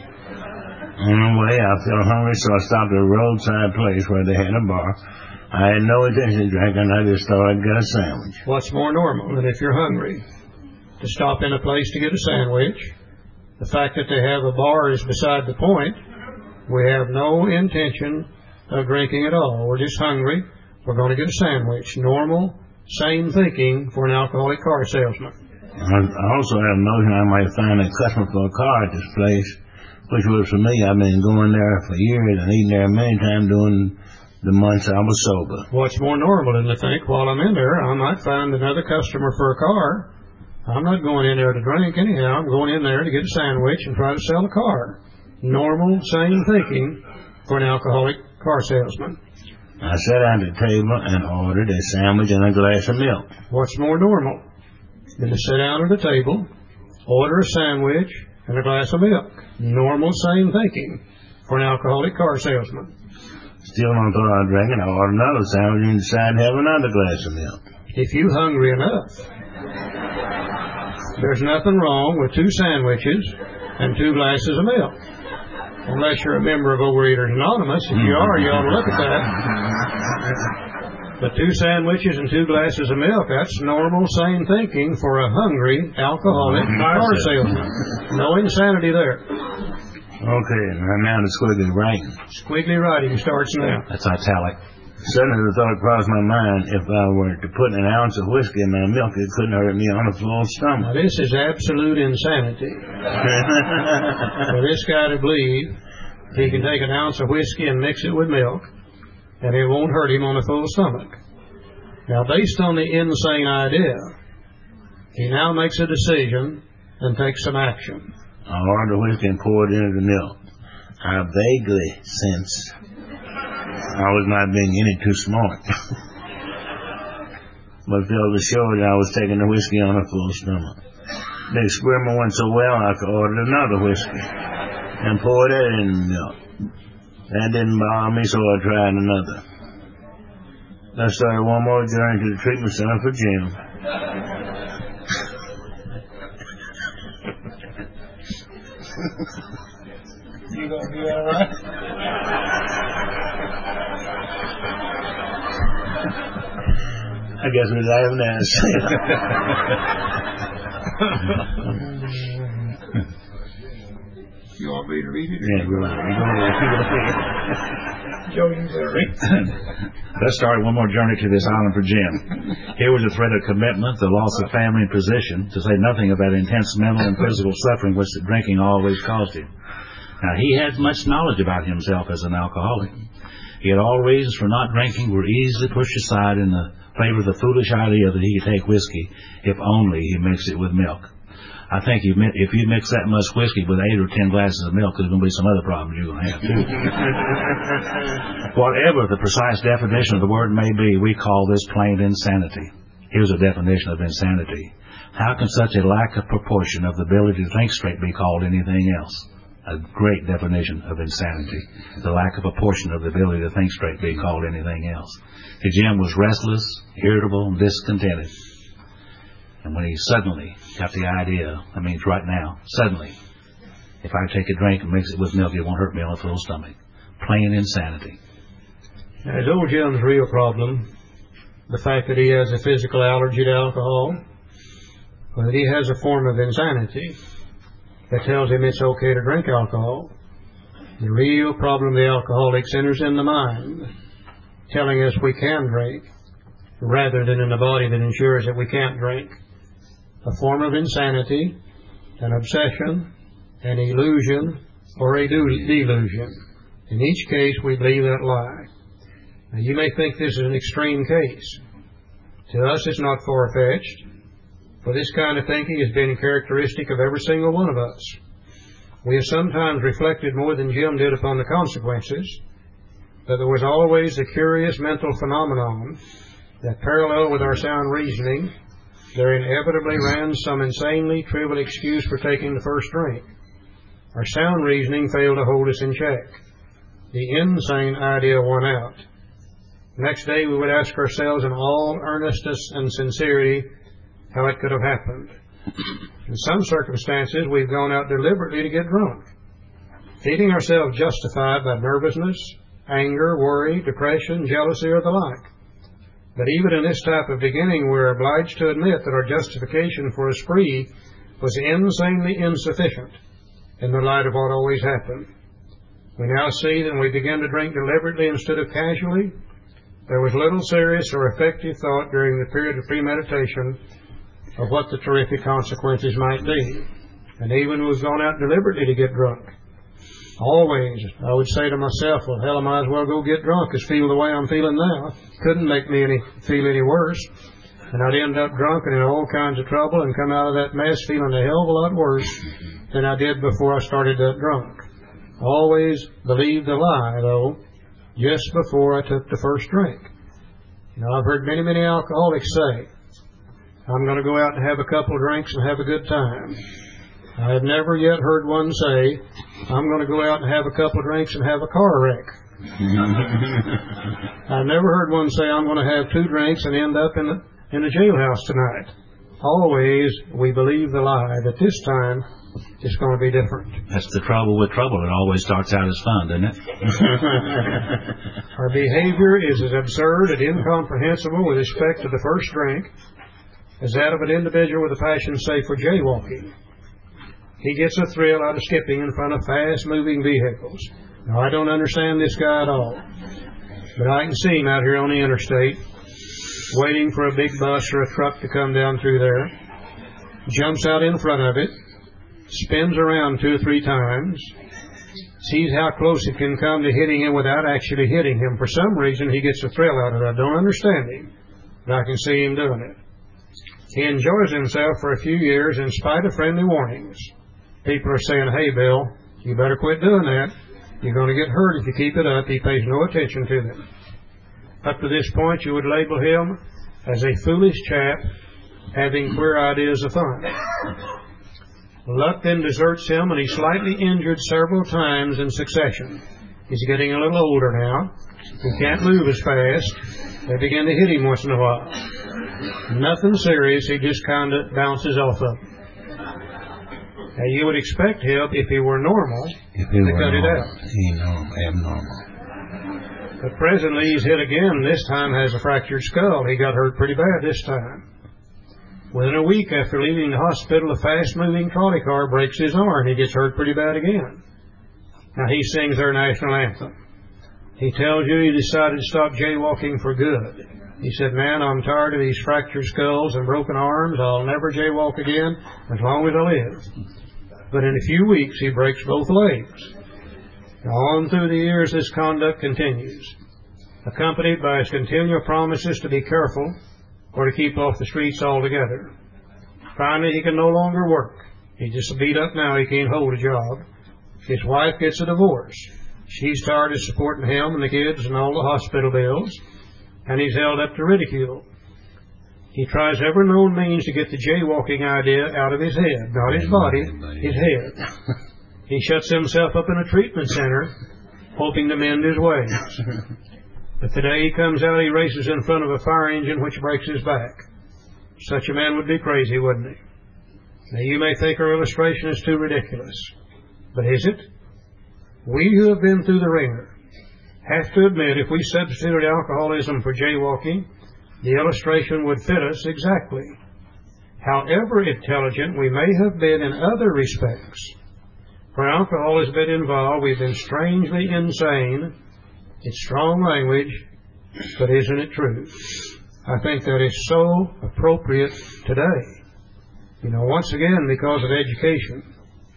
On the way, I felt hungry, so I stopped at a roadside place where they had a bar. I had no intention of drinking. I just thought I'd get a sandwich. What's more normal than if you're hungry? To stop in a place to get a sandwich. The fact that they have a bar is beside the point. We have no intention of drinking at all. We're just hungry. We're going to get a sandwich. Normal, sane thinking for an alcoholic car salesman. I also had a notion I might find a customer for a car at this place, which was for me. I've been going there for years and eating there many times during the months I was sober. What's more normal than to think, while I'm in there, I might find another customer for a car. I'm not going in there to drink anyhow. I'm going in there to get a sandwich and try to sell a car. Normal, sane thinking for an alcoholic car salesman. I sat down at the table and ordered a sandwich and a glass of milk. What's more normal than to sit down at a table, order a sandwich and a glass of milk? Normal, sane thinking for an alcoholic car salesman. Still don't thought I'd drink it. I ordered another sandwich and decided to have another glass of milk. If you're hungry enough, there's nothing wrong with two sandwiches and two glasses of milk. Unless you're a member of Overeaters Anonymous. If you are, you ought to look at that. But two sandwiches and two glasses of milk, that's normal, sane thinking for a hungry, alcoholic car salesman. No insanity there. Okay, and now the squiggly writing. Squiggly writing starts now. That's italic. Suddenly the thought crossed my mind, if I were to put an ounce of whiskey in my milk, it couldn't hurt me on a full Now stomach. this is absolute insanity. For this guy to believe he can take an ounce of whiskey and mix it with milk, and it won't hurt him on a full stomach. Now, based on the insane idea, he now makes a decision and takes some action. I ordered the whiskey and poured it into the milk. I vaguely sensed I was not being any too smart, but felt assured that I was taking the whiskey on a full stomach. The experiment went so well I could order another whiskey and pour that in the milk. That didn't bother me, so I tried another. I started one more journey to the treatment center for Jim. You gonna do all right? I guess we're laughing at us. You want me to read it? Yeah, go ahead. Go ahead. Joe, you better read it. Let's start one more journey to this island for Jim. Here was a threat of commitment, the loss of family and position, to say nothing of that intense mental and physical suffering which the drinking always caused him. Now, he had much knowledge about himself as an alcoholic. He had all reasons for not drinking were easily pushed aside in the favor of the foolish idea that he could take whiskey if only he mixed it with milk. I think you, if you mix that much whiskey with eight or ten glasses of milk, there's going to be some other problems you're going to have too. Whatever the precise definition of the word may be, we call this plain insanity. Here's a definition of insanity. How can such a lack of proportion of the ability to think straight be called anything else? A great definition of insanity. The lack of a portion of the ability to think straight be called anything else. The Jim was restless, irritable, and discontented. And when he suddenly got the idea, I mean right now, suddenly, if I take a drink and mix it with milk, it won't hurt me on a full stomach. Plain insanity. Now, is old Jim's real problem the fact that he has a physical allergy to alcohol, or that he has a form of insanity that tells him it's okay to drink alcohol? The real problem of the alcoholic centers in the mind, telling us we can drink, rather than in the body that ensures that we can't drink. A form of insanity, an obsession, an illusion, or a delusion. In each case, we believe that lie. Now, you may think this is an extreme case. To us, it's not far-fetched, for this kind of thinking has been characteristic of every single one of us. We have sometimes reflected more than Jim did upon the consequences, but there was always the curious mental phenomenon that, parallel with our sound reasoning, there inevitably ran some insanely trivial excuse for taking the first drink. Our sound reasoning failed to hold us in check. The insane idea won out. Next day we would ask ourselves in all earnestness and sincerity how it could have happened. In some circumstances we've gone out deliberately to get drunk, feeling ourselves justified by nervousness, anger, worry, depression, jealousy, or the like. But even in this type of beginning, we're obliged to admit that our justification for a spree was insanely insufficient in the light of what always happened. We now see that when we begin to drink deliberately instead of casually, there was little serious or effective thought during the period of premeditation of what the terrific consequences might be. And even we've gone out deliberately to get drunk. Always, I would say to myself, well, hell, I might as well go get drunk as feel the way I'm feeling now. Couldn't make me any feel any worse. And I'd end up drunk and in all kinds of trouble and come out of that mess feeling a hell of a lot worse than I did before I started that drunk. Always believed the lie, though, just before I took the first drink. You know, I've heard many, many alcoholics say, I'm going to go out and have a couple of drinks and have a good time. I have never yet heard one say, I'm going to go out and have a couple of drinks and have a car wreck. I've never heard one say, I'm going to have two drinks and end up in the, in the jailhouse tonight. Always we believe the lie that this time it's going to be different. That's the trouble with trouble. It always starts out as fun, doesn't it? Our behavior is as absurd and incomprehensible with respect to the first drink as that of an individual with a passion, say, for jaywalking. He gets a thrill out of skipping in front of fast-moving vehicles. Now, I don't understand this guy at all, but I can see him out here on the interstate, waiting for a big bus or a truck to come down through there, jumps out in front of it, spins around two or three times, sees how close it can come to hitting him without actually hitting him. For some reason, he gets a thrill out of it. I don't understand him, but I can see him doing it. He enjoys himself for a few years in spite of friendly warnings. People are saying, "Hey, Bill, you better quit doing that. You're going to get hurt if you keep it up." He pays no attention to them. Up to this point, you would label him as a foolish chap having queer ideas of fun. Luck then deserts him, and he's slightly injured several times in succession. He's getting a little older now. He can't move as fast. They begin to hit him once in a while. Nothing serious. He just kind of bounces off of them. Now, you would expect him, if he were normal, If he to were cut it normal, out. he normal, abnormal. But presently, he's hit again. This time has a fractured skull. He got hurt pretty bad this time. Within a week after leaving the hospital, a fast-moving trolley car breaks his arm. He gets hurt pretty bad again. Now, he sings their national anthem. He tells you he decided to stop jaywalking for good. He said, "Man, I'm tired of these fractured skulls and broken arms. I'll never jaywalk again as long as I live." But in a few weeks, he breaks both legs. On through the years, this conduct continues, accompanied by his continual promises to be careful or to keep off the streets altogether. Finally, he can no longer work. He's just beat up now. He can't hold a job. His wife gets a divorce. She's tired of supporting him and the kids and all the hospital bills, and he's held up to ridicule. He tries every known means to get the jaywalking idea out of his head, not his body, his head. He shuts himself up in a treatment center, hoping to mend his ways. But the day he comes out, he races in front of a fire engine which breaks his back. Such a man would be crazy, wouldn't he? Now, you may think our illustration is too ridiculous, but is it? We who have been through the ringer have to admit if we substituted alcoholism for jaywalking, the illustration would fit us exactly. However intelligent we may have been in other respects, where alcohol has been involved, we've been strangely insane. It's strong language, but isn't it true? I think that is so appropriate today. You know, once again, because of education.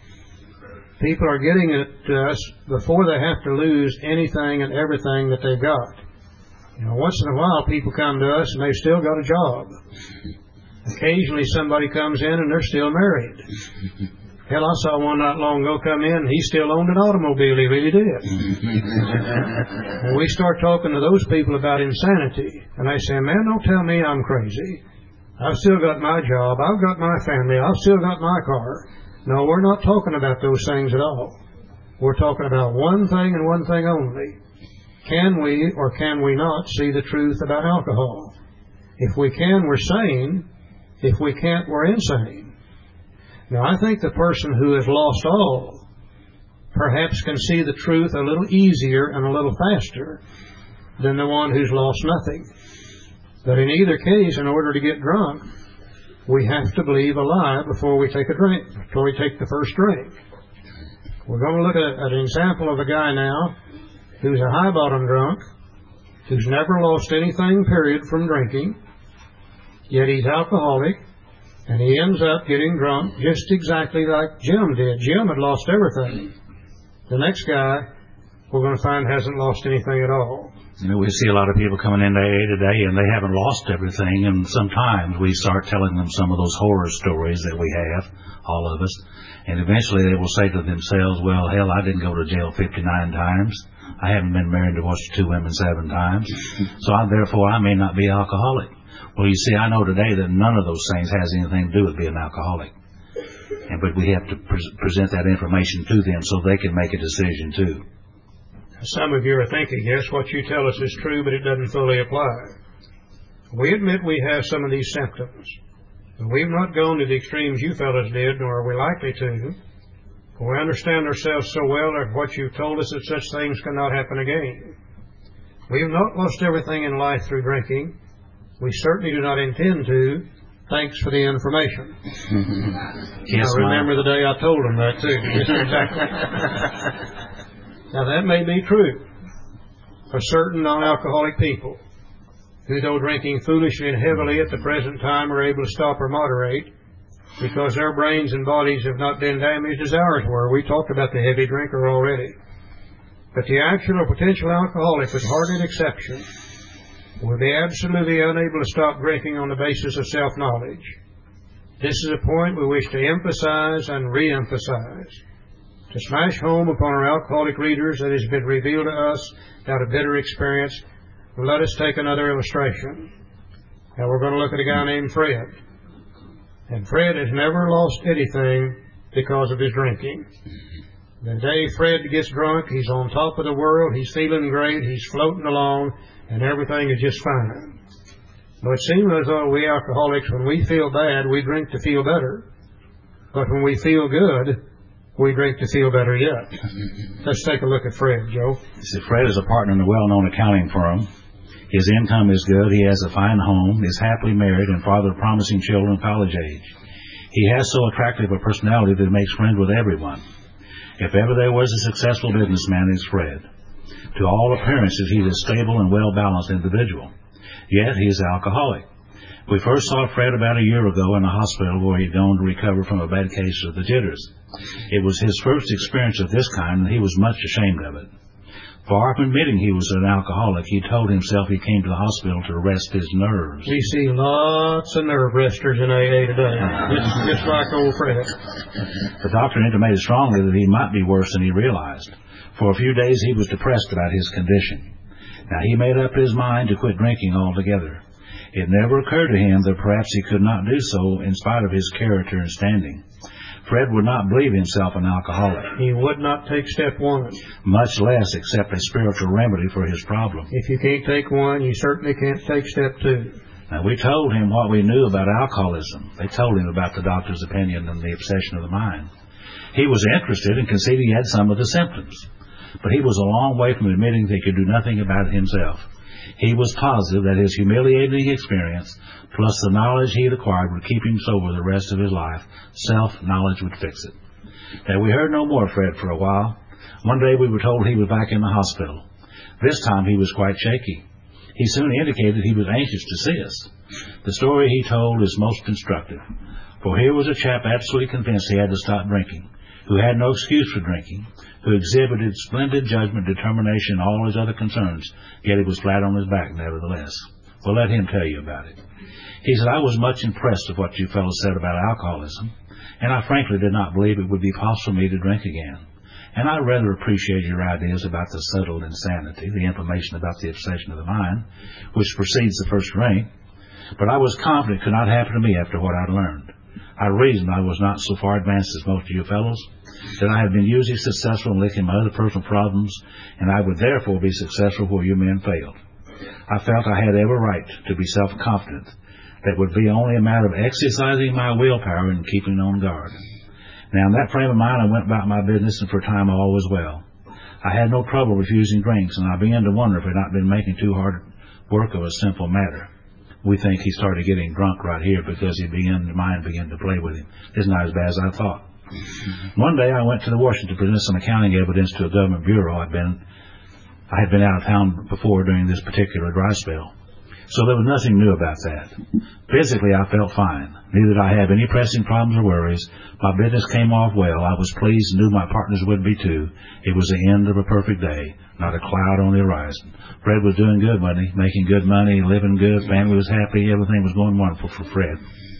People are getting it to us before they have to lose anything and everything that they've got. You know, once in a while people come to us and they've still got a job. Occasionally somebody comes in and they're still married. Hell, I saw one not long ago come in, he still owned an automobile, he really did. And we start talking to those people about insanity, and they say, "Man, don't tell me I'm crazy. I've still got my job, I've got my family, I've still got my car." No, we're not talking about those things at all. We're talking about one thing and one thing only. Can we or can we not see the truth about alcohol? If we can, we're sane. If we can't, we're insane. Now, I think the person who has lost all perhaps can see the truth a little easier and a little faster than the one who's lost nothing. But in either case, in order to get drunk, we have to believe a lie before we take a drink, before we take the first drink. We're going to look at, at an example of a guy now who's a high-bottom drunk, who's never lost anything, period, from drinking, yet he's alcoholic, and he ends up getting drunk just exactly like Jim did. Jim had lost everything. The next guy, we're going to find, hasn't lost anything at all. You know, we see a lot of people coming into A A today, and they haven't lost everything, and sometimes we start telling them some of those horror stories that we have, all of us, and eventually they will say to themselves, "Well, hell, I didn't go to jail fifty-nine times. I haven't been married and divorced two women seven times, so I, therefore I may not be alcoholic." Well, you see, I know today that none of those things has anything to do with being alcoholic, and but we have to pre- present that information to them so they can make a decision too. Some of you are thinking, yes, what you tell us is true, but it doesn't fully apply. We admit we have some of these symptoms, but we've not gone to the extremes you fellas did, nor are we likely to. For we understand ourselves so well that what you've told us that such things cannot happen again. We have not lost everything in life through drinking. We certainly do not intend to, thanks for the information. Yes, I remember the day I told him that, too. Just exactly. Now, that may be true for certain non-alcoholic people who, though drinking foolishly and heavily at the present time, are able to stop or moderate because their brains and bodies have not been damaged as ours were. We talked about the heavy drinker already. But the actual or potential alcoholic, with hardly an exception, will be absolutely unable to stop drinking on the basis of self-knowledge. This is a point we wish to emphasize and re-emphasize, to smash home upon our alcoholic readers that has been revealed to us out of bitter experience. Let us take another illustration. Now we're going to look at a guy named Fred. And Fred has never lost anything because of his drinking. The day Fred gets drunk, he's on top of the world, he's feeling great, he's floating along, and everything is just fine. But it seems as though we alcoholics, when we feel bad, we drink to feel better. But when we feel good, we drink to feel better yet. Let's take a look at Fred, Joe. See, Fred is a partner in a well-known accounting firm. His income is good, he has a fine home, is happily married, and father of promising children of college age. He has so attractive a personality that he makes friends with everyone. If ever there was a successful businessman, it's Fred. To all appearances, he's a stable and well-balanced individual. Yet, he's alcoholic. We first saw Fred about a year ago in a hospital where he'd gone to recover from a bad case of the jitters. It was his first experience of this kind, and he was much ashamed of it. Far from admitting he was an alcoholic, he told himself he came to the hospital to rest his nerves. We see lots of nerve resters in A A today, just, just like old Fred. The doctor intimated strongly that he might be worse than he realized. For a few days he was depressed about his condition. Now he made up his mind to quit drinking altogether. It never occurred to him that perhaps he could not do so in spite of his character and standing. Fred would not believe himself an alcoholic. He would not take step one. Much less accept a spiritual remedy for his problem. If you can't take one, you certainly can't take step two. Now, we told him what we knew about alcoholism. They told him about the doctor's opinion and the obsession of the mind. He was interested and conceded he had some of the symptoms. But he was a long way from admitting that he could do nothing about it himself. He was positive that his humiliating experience, plus the knowledge he had acquired, would keep him sober the rest of his life. Self-knowledge would fix it. Now, we heard no more of Fred for a while. One day we were told he was back in the hospital. This time he was quite shaky. He soon indicated he was anxious to see us. The story he told is most instructive. For here was a chap absolutely convinced he had to stop drinking, who had no excuse for drinking, who exhibited splendid judgment, determination, and all his other concerns, yet he was flat on his back nevertheless. Well, let him tell you about it. He said, I was much impressed with what you fellows said about alcoholism, and I frankly did not believe it would be possible for me to drink again. And I rather appreciate your ideas about the subtle insanity, the information about the obsession of the mind, which precedes the first drink, but I was confident it could not happen to me after what I'd learned. I reasoned I was not so far advanced as most of you fellows, that I had been usually successful in licking my other personal problems, and I would therefore be successful where you men failed. I felt I had every right to be self-confident. That would be only a matter of exercising my willpower and keeping on guard. Now, in that frame of mind, I went about my business, and for a time all was well. I had no trouble refusing drinks, and I began to wonder if I had not been making too hard work of a simple matter. We think he started getting drunk right here because he began, the mind began to play with him. It's not as bad as I thought. Mm-hmm. One day I went to the Washington to present some accounting evidence to a government bureau. I'd been, I had been out of town before during this particular dry spell. So there was nothing new about that. Physically, I felt fine. Neither did I have any pressing problems or worries. My business came off well. I was pleased and knew my partners would be too. It was the end of a perfect day, not a cloud on the horizon. Fred was doing good money, making good money, living good, family was happy, everything was going wonderful for Fred.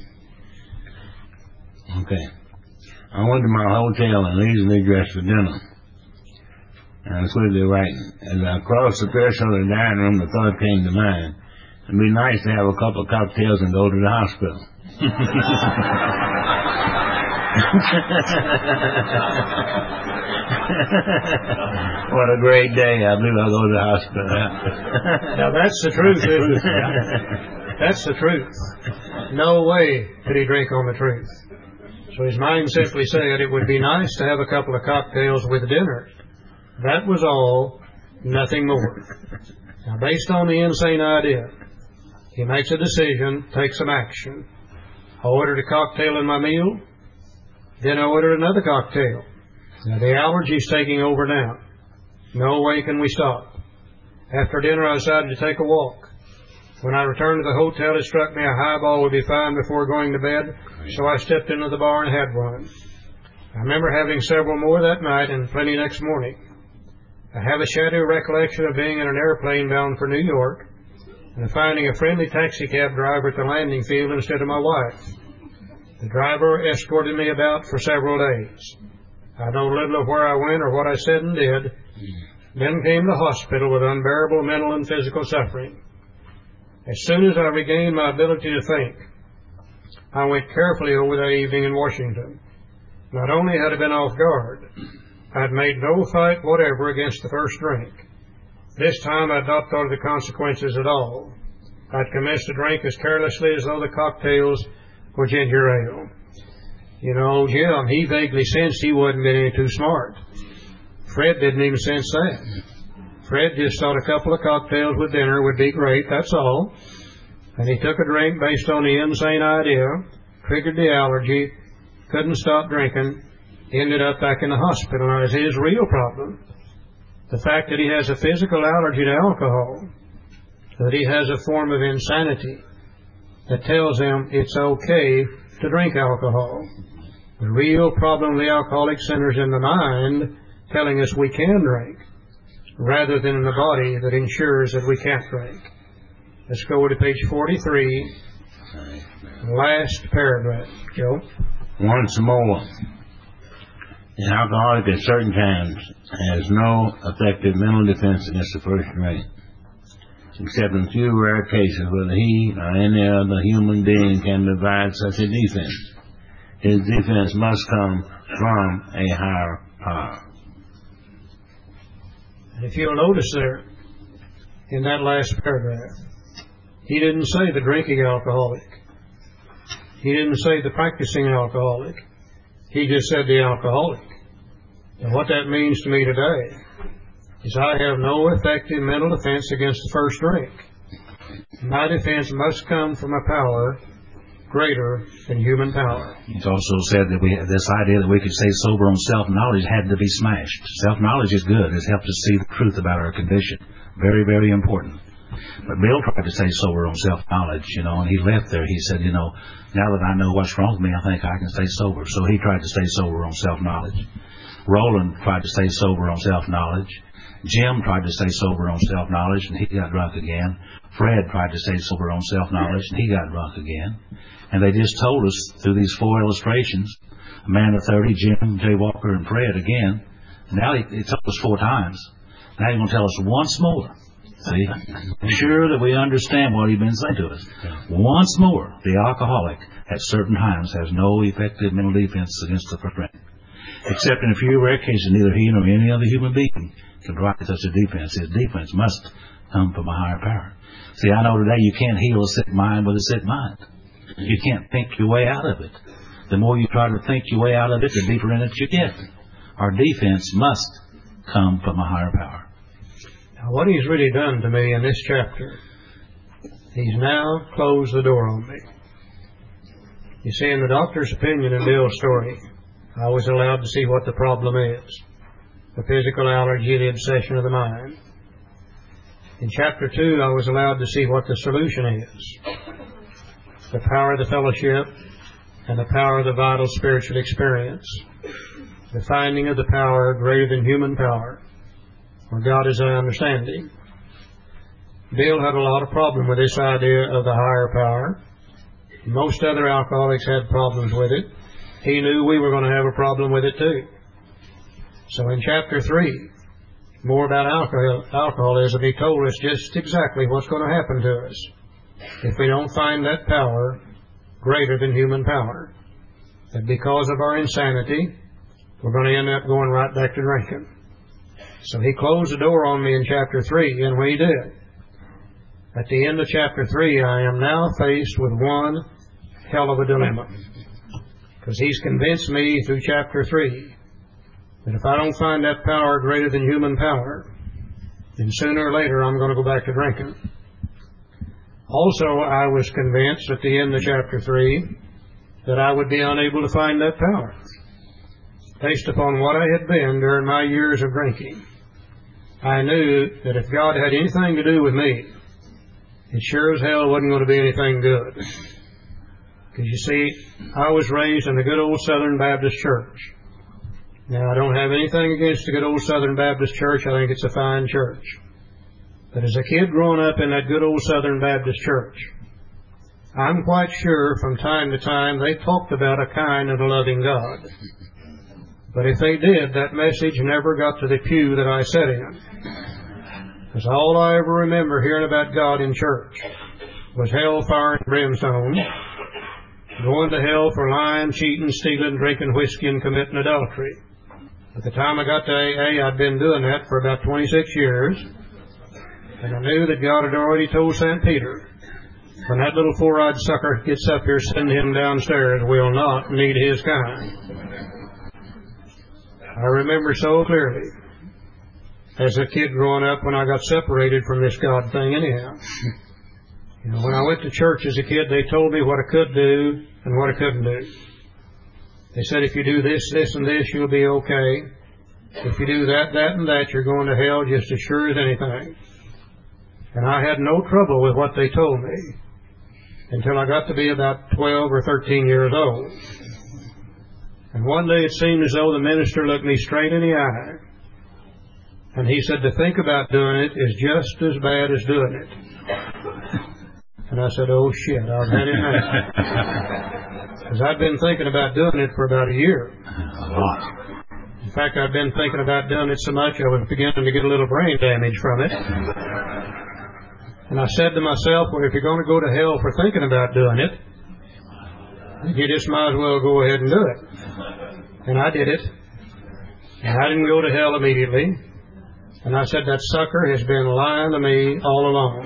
Okay. I went to my hotel and leisurely dressed for dinner. And I was quickly writing. As I crossed the threshold of the dining room, the thought came to mind. It'd be nice to have a couple of cocktails and go to the hospital. What a great day. I believe I'll go to the hospital. Now that's the truth, isn't it? That's the truth. No way could he drink on the truth. So his mind simply said it would be nice to have a couple of cocktails with dinner. That was all, nothing more. Now based on the insane idea, he makes a decision, takes some action. I ordered a cocktail in my meal. Then I ordered another cocktail. Now the allergy's taking over now. No way can we stop. After dinner, I decided to take a walk. When I returned to the hotel, it struck me a highball would be fine before going to bed, so I stepped into the bar and had one. I remember having several more that night and plenty next morning. I have a shadowy recollection of being in an airplane bound for New York and of finding a friendly taxi cab driver at the landing field instead of my wife. The driver escorted me about for several days. I know little of where I went or what I said and did. Then came the hospital with unbearable mental and physical suffering. As soon as I regained my ability to think, I went carefully over that evening in Washington. Not only had I been off guard, I had made no fight whatever against the first drink. This time I had not thought of the consequences at all. I had commenced to drink as carelessly as though the cocktails were ginger ale. You know, Jim, he vaguely sensed he wasn't getting any too smart. Fred didn't even sense that. Fred just thought a couple of cocktails with dinner would be great, that's all. And he took a drink based on the insane idea, triggered the allergy, couldn't stop drinking, ended up back in the hospital. Now, it's his real problem. The fact that he has a physical allergy to alcohol, that he has a form of insanity that tells him it's okay to drink alcohol. The real problem of the alcoholic centers in the mind telling us we can drink, rather than in the body that ensures that we can't drink. Let's go to page forty-three, last paragraph. Joe? Once more, the alcoholic at certain times has no effective mental defense against the first drink, except in few rare cases where he or any other human being can provide such a defense. His defense must come from a higher power. And if you'll notice there, in that last paragraph, he didn't say the drinking alcoholic. He didn't say the practicing alcoholic. He just said the alcoholic. And what that means to me today is I have no effective mental defense against the first drink. My defense must come from a power greater than human power. It's also said that we this idea that we could stay sober on self-knowledge had to be smashed. Self-knowledge is good. It's helped us see the truth about our condition. Very, very important. But Bill tried to stay sober on self-knowledge, you know, and he left there. He said, you know, now that I know what's wrong with me, I think I can stay sober. So he tried to stay sober on self-knowledge. Roland tried to stay sober on self-knowledge. Jim tried to stay sober on self-knowledge, and he got drunk again. Fred tried to stay sober on self-knowledge, and he got drunk again. And they just told us through these four illustrations, a man of thirty, Jim, Jay Walker, and Fred again. Now he, he told us four times. Now he's going to tell us once more. See? Sure that we understand what he's been saying to us. Once more, the alcoholic at certain times has no effective mental defense against the first drink. Except in a few rare cases, neither he nor any other human being can provide such a defense. His defense must come from a higher power. See, I know today you can't heal a sick mind with a sick mind. You can't think your way out of it. The more you try to think your way out of it, the deeper in it you get. Our defense must come from a higher power. Now, what he's really done to me in this chapter, he's now closed the door on me. You see, in the doctor's opinion in Bill's story, I was allowed to see what the problem is. The physical allergy, the obsession of the mind. In chapter two, I was allowed to see what the solution is. The power of the fellowship and the power of the vital spiritual experience. The finding of the power greater than human power, or God as I understand Him. Bill had a lot of problem with this idea of the higher power. Most other alcoholics had problems with it. He knew we were going to have a problem with it too. So in chapter three, more about alcohol, alcoholism, he told us just exactly what's going to happen to us if we don't find that power greater than human power. That because of our insanity, we're going to end up going right back to drinking. So he closed the door on me in chapter three, and we did. At the end of chapter three, I am now faced with one hell of a dilemma. Because he's convinced me through chapter three that if I don't find that power greater than human power, then sooner or later I'm going to go back to drinking. Also, I was convinced at the end of chapter three that I would be unable to find that power, based upon what I had been during my years of drinking. I knew that if God had anything to do with me, it sure as hell wasn't going to be anything good. Because you see, I was raised in the good old Southern Baptist Church. Now, I don't have anything against the good old Southern Baptist Church. I think it's a fine church. But as a kid growing up in that good old Southern Baptist Church, I'm quite sure from time to time they talked about a kind and a loving God. But if they did, that message never got to the pew that I sat in. Because all I ever remember hearing about God in church was hellfire and brimstone, going to hell for lying, cheating, stealing, drinking whiskey, and committing adultery. At the time I got to A A, I'd been doing that for about twenty-six years, and I knew that God had already told Saint Peter, when that little four-eyed sucker gets up here, send him downstairs, we'll not need his kind. I remember so clearly, as a kid growing up, when I got separated from this God thing anyhow. You know, when I went to church as a kid, they told me what I could do and what I couldn't do. They said, if you do this, this, and this, you'll be okay. If you do that, that, and that, you're going to hell just as sure as anything. And I had no trouble with what they told me until I got to be about twelve or thirteen years old. And one day it seemed as though the minister looked me straight in the eye. And he said, to think about doing it is just as bad as doing it. And I said, oh shit, I've had it now. Because I'd been thinking about doing it for about a year. A lot. In fact, I'd been thinking about doing it so much I was beginning to get a little brain damage from it. And I said to myself, well, if you're going to go to hell for thinking about doing it, you just might as well go ahead and do it. And I did it. And I didn't go to hell immediately. And I said, that sucker has been lying to me all along.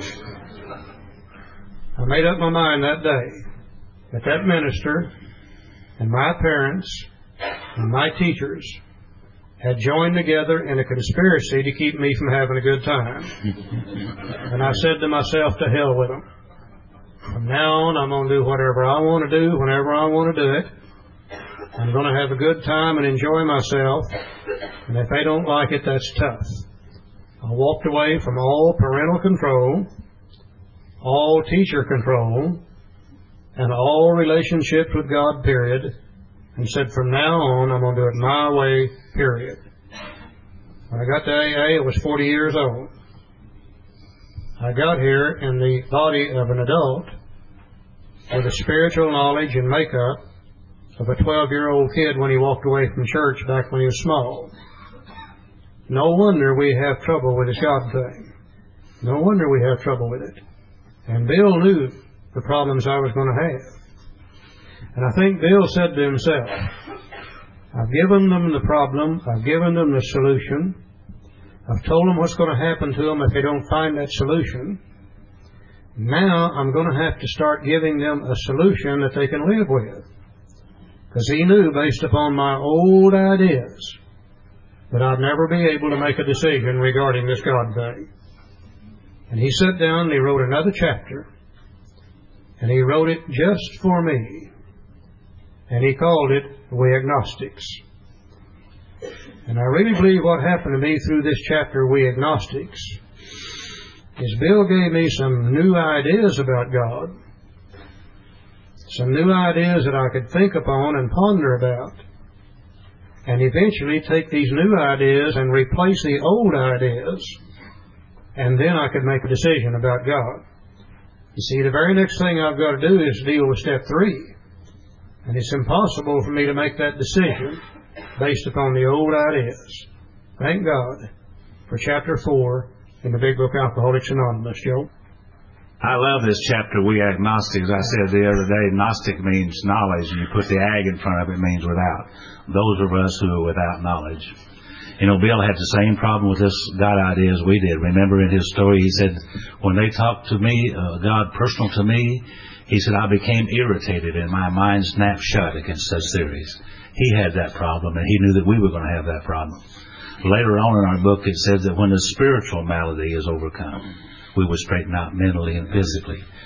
I made up my mind that day that that minister and my parents and my teachers had joined together in a conspiracy to keep me from having a good time. And I said to myself, to hell with them. From now on, I'm going to do whatever I want to do, whenever I want to do it. I'm going to have a good time and enjoy myself. And if they don't like it, that's tough. I walked away from all parental control, all teacher control, and all relationships with God, period, and said, from now on, I'm going to do it my way, period. When I got to A A, I was forty years old. I got here in the body of an adult with the spiritual knowledge and makeup of a twelve-year-old kid when he walked away from church back when he was small. No wonder we have trouble with this God thing. No wonder we have trouble with it. And Bill knew the problems I was going to have. And I think Bill said to himself, I've given them the problem, I've given them the solution, I've told them what's going to happen to them if they don't find that solution. Now I'm going to have to start giving them a solution that they can live with. Because he knew, based upon my old ideas, that I'd never be able to make a decision regarding this God thing. And he sat down and he wrote another chapter. And he wrote it just for me. And he called it We Agnostics. And I really believe what happened to me through this chapter, We Agnostics, is Bill gave me some new ideas about God. Some new ideas that I could think upon and ponder about. And eventually take these new ideas and replace the old ideas. And then I could make a decision about God. You see, the very next thing I've got to do is deal with step three. And it's impossible for me to make that decision based upon the old ideas. Thank God for chapter four in the Big Book Alcoholics Anonymous, Joe. I love this chapter, We Agnostics. I said the other day, Gnostic means knowledge, and you put the ag in front of it, it means without. Those of us who are without knowledge. You know, Bill had the same problem with this God idea as we did. Remember in his story, he said, when they talked to me, uh, God personal to me, he said, I became irritated and my mind snapped shut against such theories. He had that problem, and he knew that we were going to have that problem. Later on in our book, it says that when the spiritual malady is overcome, we will straighten out mentally and physically.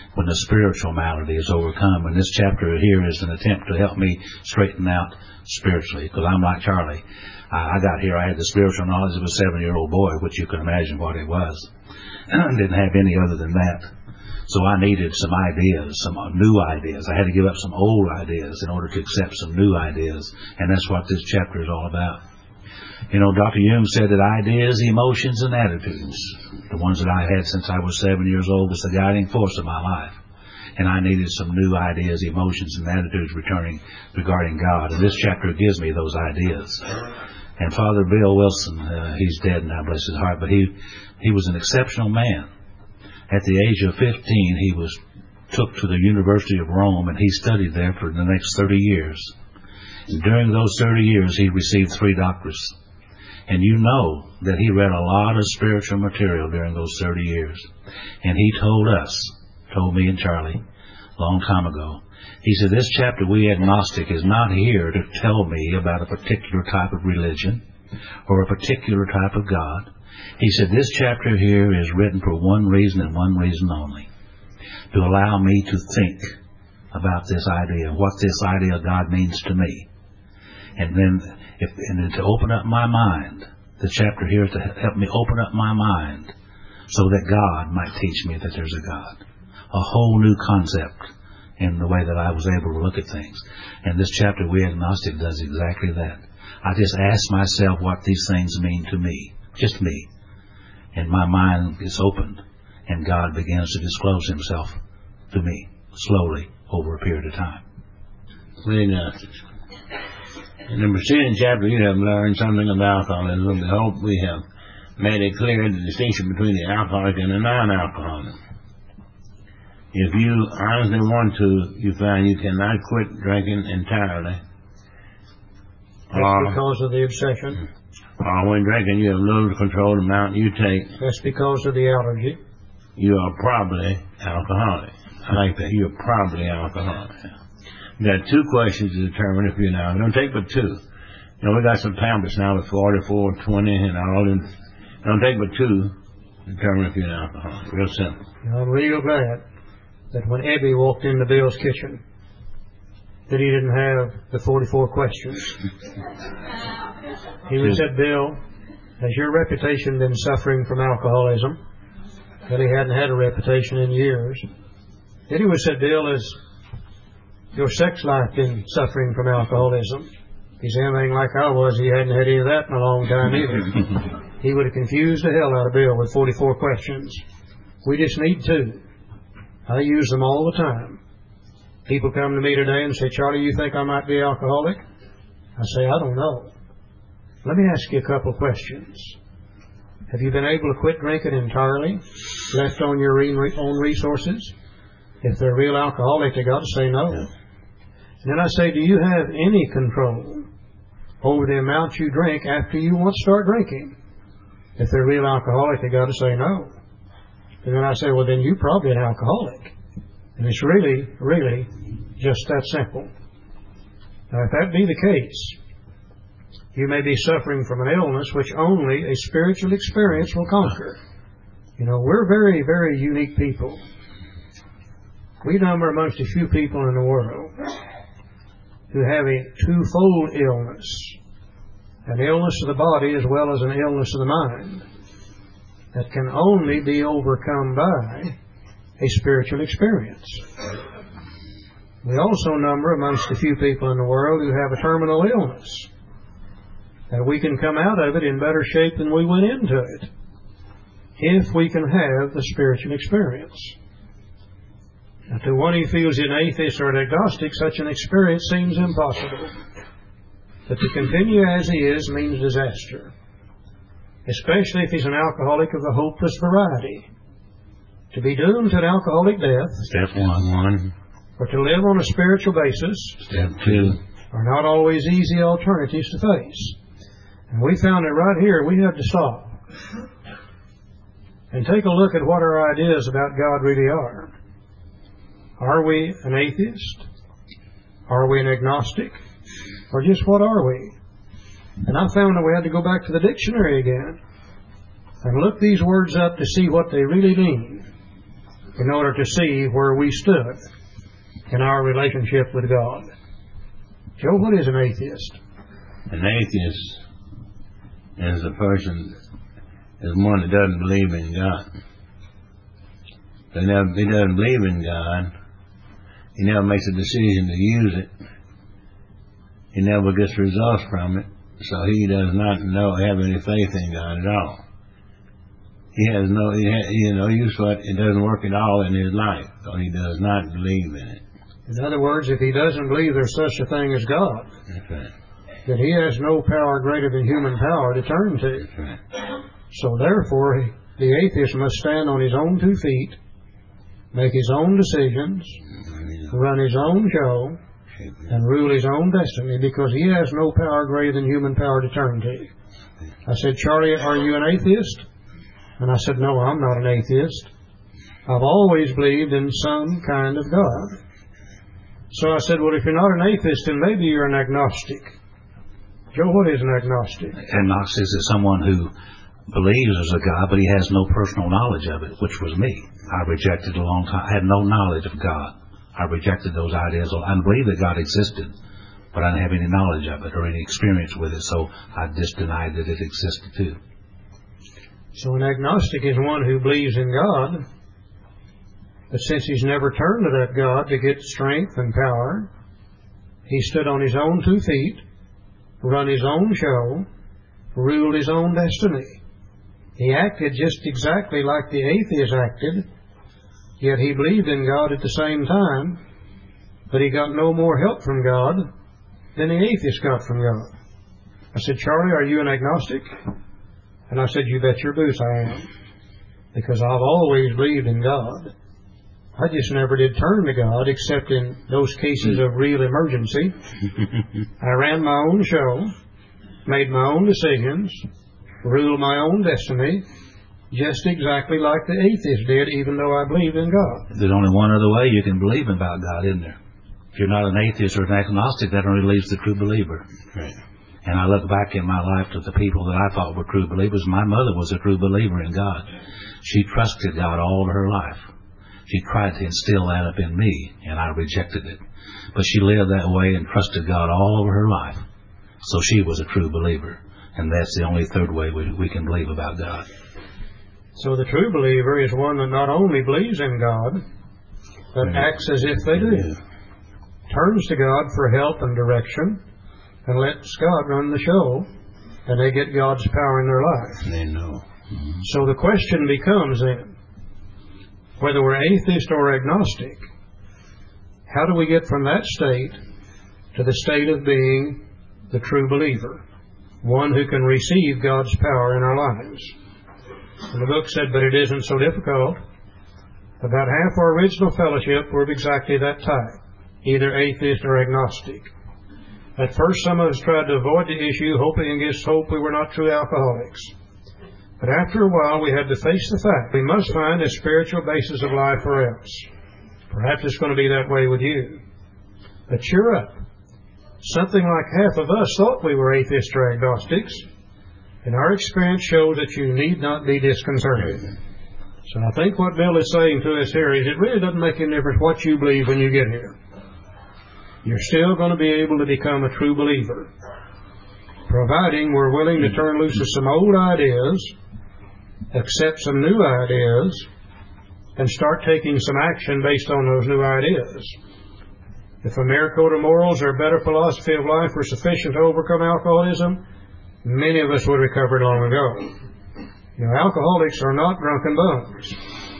when the spiritual malady is overcome. And this chapter here is an attempt to help me straighten out spiritually, because I'm like Charlie. I got here, I had the spiritual knowledge of a seven-year-old boy, which you can imagine what it was. I didn't have any other than that. So I needed some ideas, some new ideas. I had to give up some old ideas in order to accept some new ideas. And that's what this chapter is all about. You know, Doctor Jung said that ideas, emotions, and attitudes, the ones that I had since I was seven years old, was the guiding force of my life. And I needed some new ideas, emotions, and attitudes returning regarding God. And this chapter gives me those ideas. And Father Bill Wilson, uh, he's dead now, bless his heart, but he he was an exceptional man. At the age of fifteen, he was took to the University of Rome, and he studied there for the next thirty years. And during those thirty years, he received three doctorates. And you know that he read a lot of spiritual material during those thirty years. And he told us, told me and Charlie, a long time ago, he said, this chapter, We Agnostic, is not here to tell me about a particular type of religion or a particular type of God. He said, this chapter here is written for one reason and one reason only, to allow me to think about this idea, what this idea of God means to me. And then, if, and then to open up my mind. The chapter here is to help me open up my mind so that God might teach me that there's a God. A whole new concept in the way that I was able to look at things. And this chapter, We Agnostic, does exactly that. I just ask myself what these things mean to me. Just me. And my mind is opened, and God begins to disclose himself to me, slowly, over a period of time. Very nice. In the preceding chapter, you have learned something about alcoholism. I hope we have made it clear the distinction between the alcoholic and the non-alcoholic. If you honestly want to, you find you cannot quit drinking entirely. That's or, because of the obsession. Or when drinking, you have little to control the amount you take. That's because of the allergy. You are probably alcoholic. I like that. You're probably alcoholic. You got two questions to determine if you're now. Don't take but two. You know, we got some pamphlets now with forty-four, twenty, and all them. Don't take but two to determine if you're an alcoholic. Real simple. I'm real glad that when Ebby walked into Bill's kitchen, that he didn't have the forty-four questions. He would have said, Bill, has your reputation been suffering from alcoholism? That he hadn't had a reputation in years. Then he would have said, Bill, has your sex life been suffering from alcoholism? If he's anything like I was, he hadn't had any of that in a long time either. He would have confused the hell out of Bill with forty-four questions. We just need two. I use them all the time. People come to me today and say, Charlie, you think I might be alcoholic? I say, I don't know. Let me ask you a couple of questions. Have you been able to quit drinking entirely, left on your own resources? If they're a real alcoholic, they got to say no. And then I say, do you have any control over the amount you drink after you want to start drinking? If they're a real alcoholic, they got to say no. And then I say, well, then you're probably an alcoholic. And it's really, really just that simple. Now, if that be the case, you may be suffering from an illness which only a spiritual experience will conquer. You know, we're very, very unique people. We number amongst a few people in the world who have a twofold illness. An illness of the body as well as an illness of the mind that can only be overcome by a spiritual experience. We also number amongst a few people in the world who have a terminal illness, that we can come out of it in better shape than we went into it if we can have the spiritual experience. Now, to one who feels an atheist or an agnostic, such an experience seems impossible. But to continue as he is means disaster, especially if he's an alcoholic of the hopeless variety. To be doomed to an alcoholic death, step one, one, or to live on a spiritual basis, step two, are not always easy alternatives to face. And we found that right here we had to stop and take a look at what our ideas about God really are. Are we an atheist? Are we an agnostic? Or just what are we? And I found that we had to go back to the dictionary again and look these words up to see what they really mean. in order to see where we stood in our relationship with God. Joe, what is an atheist? An atheist is a person, is one that doesn't believe in God. He never, he doesn't believe in God. He never makes a decision to use it. He never gets results from it. So he does not know, have any faith in God at all. He has no, he ha, you know, use what it doesn't work at all in his life. So he does not believe in it. In other words, if he doesn't believe there's such a thing as God, That's right. then he has no power greater than human power to turn to. That's right. So therefore, the atheist must stand on his own two feet, make his own decisions, run his own show, and rule his own destiny, because he has no power greater than human power to turn to. I said, Charlie, are you an atheist? And I said, no, I'm not an atheist. I've always believed in some kind of God. So I said, well, if you're not an atheist, then maybe you're an agnostic. Joe, what is an agnostic? Agnostic is someone who believes there's a God, but he has no personal knowledge of it, which was me. I rejected a long time. I had no knowledge of God. I rejected those ideas. I believed that God existed, but I didn't have any knowledge of it or any experience with it, so I just denied that it existed too. So an agnostic is one who believes in God, but since he's never turned to that God to get strength and power, he stood on his own two feet, run his own show, ruled his own destiny. He acted just exactly like the atheist acted, yet he believed in God at the same time, but he got no more help from God than the atheist got from God. I said, Charlie, are you an agnostic? And I said, you bet your boots I am, because I've always believed in God. I just never did turn to God except in those cases of real emergency. I ran my own show, made my own decisions, ruled my own destiny, just exactly like the atheist did, even though I believed in God. There's only one other way you can believe about God, isn't there? If you're not an atheist or an agnostic, that only leaves the true believer. Right. And I look back in my life to the people that I thought were true believers. My mother was a true believer in God. She trusted God all of her life. She tried to instill that up in me, and I rejected it. But she lived that way and trusted God all over her life. So she was a true believer. And that's the only third way we, we can believe about God. So the true believer is one that not only believes in God, but acts as if they do. Turns to God for help and direction, and lets God run the show, and they get God's power in their life. They know. Mm-hmm. So the question becomes then, whether we're atheist or agnostic, how do we get from that state to the state of being the true believer, one who can receive God's power in our lives? And the book said, but it isn't so difficult. About half our original fellowship were of exactly that type, either atheist or agnostic. At first, some of us tried to avoid the issue, hoping against hope we were not true alcoholics. But after a while, we had to face the fact we must find a spiritual basis of life or else. Perhaps it's going to be that way with you. But cheer up. Something like half of us thought we were atheists or agnostics, and our experience shows that you need not be disconcerted. So I think what Bill is saying to us here is it really doesn't make any difference what you believe when you get here. You're still going to be able to become a true believer, providing we're willing to turn loose of some old ideas, accept some new ideas, and start taking some action based on those new ideas. If a mere code of morals or a better philosophy of life were sufficient to overcome alcoholism, many of us would have recovered long ago. You know, alcoholics are not drunken bums.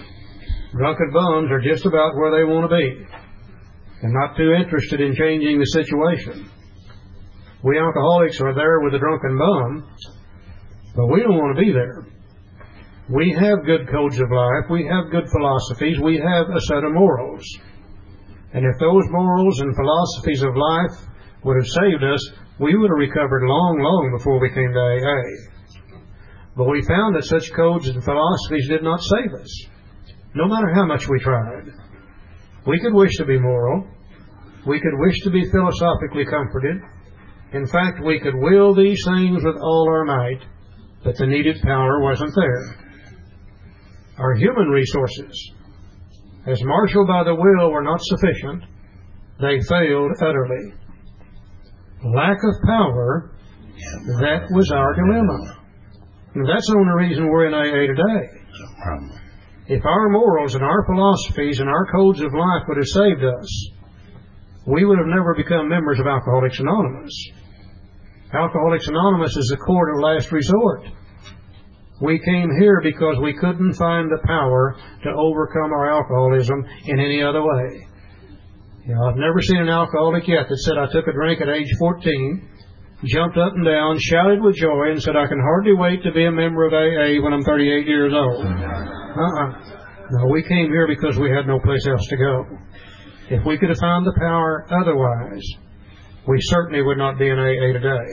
Drunken bums are just about where they want to be, and not too interested in changing the situation. We alcoholics are there with a drunken bum, but we don't want to be there. We have good codes of life, we have good philosophies, we have a set of morals. And if those morals and philosophies of life would have saved us, we would have recovered long, long before we came to A A. But we found that such codes and philosophies did not save us, no matter how much we tried. We could wish to be moral. We could wish to be philosophically comforted. In fact, we could will these things with all our might, but the needed power wasn't there. Our human resources as marshaled by the will, were not sufficient, they failed utterly. Lack of power, that was our dilemma. And that's the only reason we're in A A today. If our morals and our philosophies and our codes of life would have saved us, we would have never become members of Alcoholics Anonymous. Alcoholics Anonymous is the court of last resort. We came here because we couldn't find the power to overcome our alcoholism in any other way. You know, I've never seen an alcoholic yet that said, I took a drink at age fourteen, jumped up and down, shouted with joy, and said, I can hardly wait to be a member of A A when I'm thirty-eight years old. Uh-uh. No, we came here because we had no place else to go. If we could have found the power otherwise, we certainly would not be in A A today.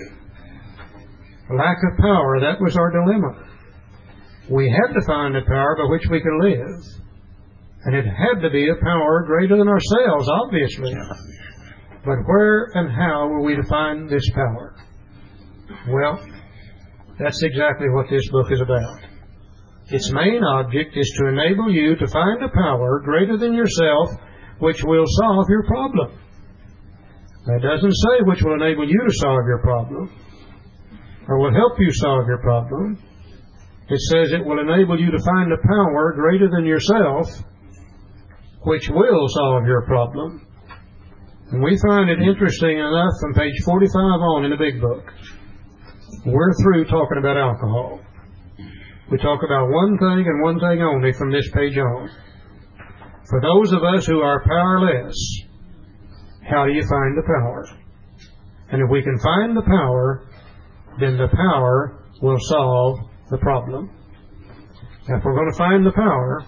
Lack of power, that was our dilemma. We had to find a power by which we could live. And it had to be a power greater than ourselves, obviously. But where and how were we to find this power? Well, that's exactly what this book is about. Its main object is to enable you to find a power greater than yourself which will solve your problem. That doesn't say which will enable you to solve your problem or will help you solve your problem. It says it will enable you to find a power greater than yourself which will solve your problem. And we find it interesting enough from page forty-five on in the big book. We're through talking about alcohol. We talk about one thing and one thing only from this page on. For those of us who are powerless, how do you find the power? And if we can find the power, then the power will solve the problem. Now, if we're going to find the power,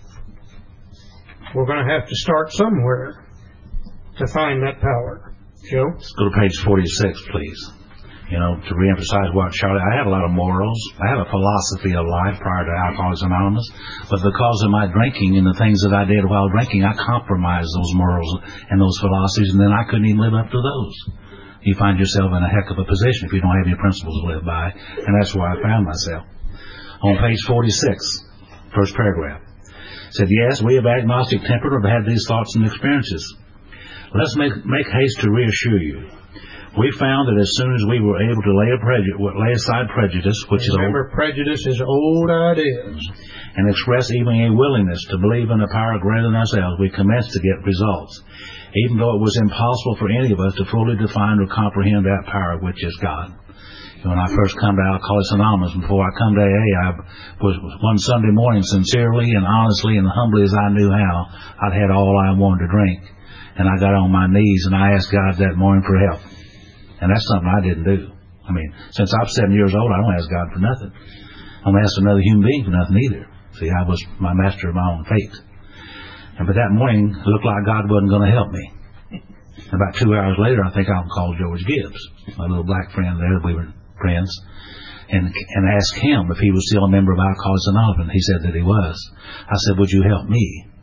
we're going to have to start somewhere to find that power. Joe? Let's go to page forty-six, please. You know, to reemphasize what Charlie, I had a lot of morals. I had a philosophy of life prior to Alcoholics Anonymous, but because of my drinking and the things that I did while drinking, I compromised those morals and those philosophies, and then I couldn't even live up to those. You find yourself in a heck of a position if you don't have any principles to live by, and that's where I found myself. On page forty-six, first paragraph, it said, yes, we of agnostic temperament have had these thoughts and experiences. Let's make, make haste to reassure you. We found that as soon as we were able to lay, a preju- lay aside prejudice, which Remember, is old, prejudice is old ideas, and express even a willingness to believe in a power greater than ourselves, we commenced to get results, even though it was impossible for any of us to fully define or comprehend that power, which is God. When I first come to Alcoholics Anonymous, before I come to A A, I was one Sunday morning, sincerely and honestly and humbly as I knew how, I'd had all I wanted to drink, and I got on my knees and I asked God that morning for help. And that's something I didn't do. I mean, since I'm seven years old, I don't ask God for nothing. I don't ask another human being for nothing either. See, I was my master of my own fate. And but that morning, it looked like God wasn't going to help me. About two hours later, I think I called George Gibbs, my little black friend there. We were friends. And, and asked him if he was still a member of Alcoholics Anonymous. He said that he was. I said, would you help me?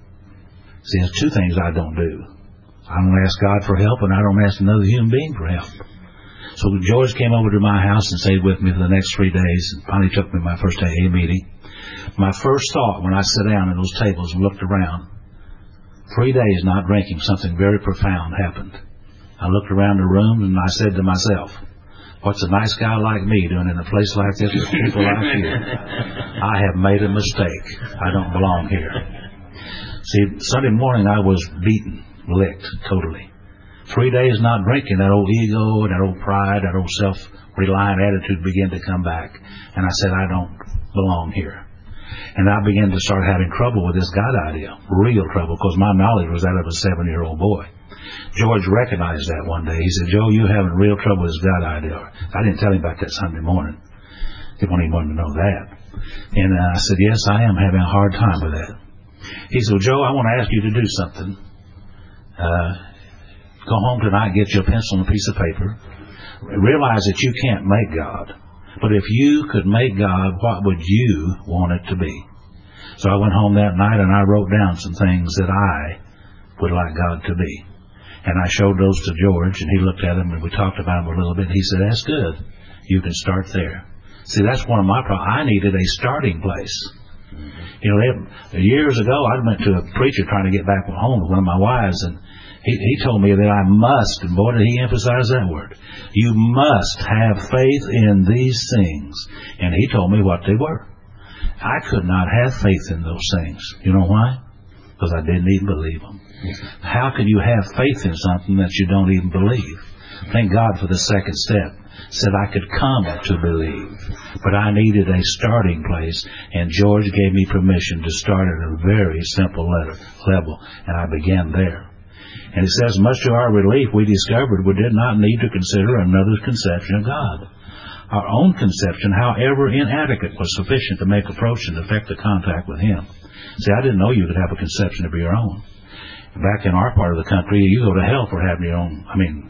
See, there's two things I don't do. I don't ask God for help, and I don't ask another human being for help. So George came over to my house and stayed with me for the next three days and finally took me to my first A A meeting. My first thought when I sat down at those tables and looked around, three days not drinking, something very profound happened. I looked around the room and I said to myself, what's a nice guy like me doing in a place like this with people like you? I have made a mistake. I don't belong here. See, Sunday morning I was beaten, licked totally. Three days not drinking, that old ego, that old pride, that old self-reliant attitude began to come back. And I said, I don't belong here. And I began to start having trouble with this God idea. Real trouble, because my knowledge was that of a seven-year-old boy. George recognized that one day. He said, Joe, you're having real trouble with this God idea. I didn't tell him about that Sunday morning. He didn't even want to know that. And uh, I said, yes, I am having a hard time with that. He said, well, Joe, I want to ask you to do something. Uh... Go home tonight, get you a pencil and a piece of paper. Realize that you can't make God. But if you could make God, what would you want it to be? So I went home that night and I wrote down some things that I would like God to be. And I showed those to George, and he looked at them and we talked about them a little bit. He said, that's good. You can start there. See, that's one of my problems. I needed a starting place. You know, they, years ago, I went to a preacher trying to get back home with one of my wives, and he, he told me that I must, and boy, did he emphasize that word, you must have faith in these things. And he told me what they were. I could not have faith in those things. You know why? Because I didn't even believe them. How can you have faith in something that you don't even believe? Thank God for the second step. Said I could come to believe, but I needed a starting place, and George gave me permission to start at a very simple letter, level, and I began there. And it says, much to our relief, we discovered we did not need to consider another conception of God. Our own conception, however inadequate, was sufficient to make approach and effective contact with Him. See, I didn't know you could have a conception of your own. Back in our part of the country, you go to hell for having your own. I mean,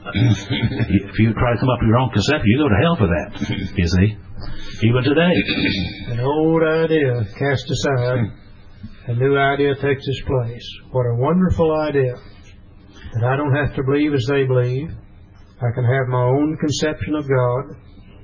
if you try to come up with your own conception, you go to hell for that. You see? Even today. An old idea cast aside, a new idea takes its place. What a wonderful idea. That I don't have to believe as they believe. I can have my own conception of God.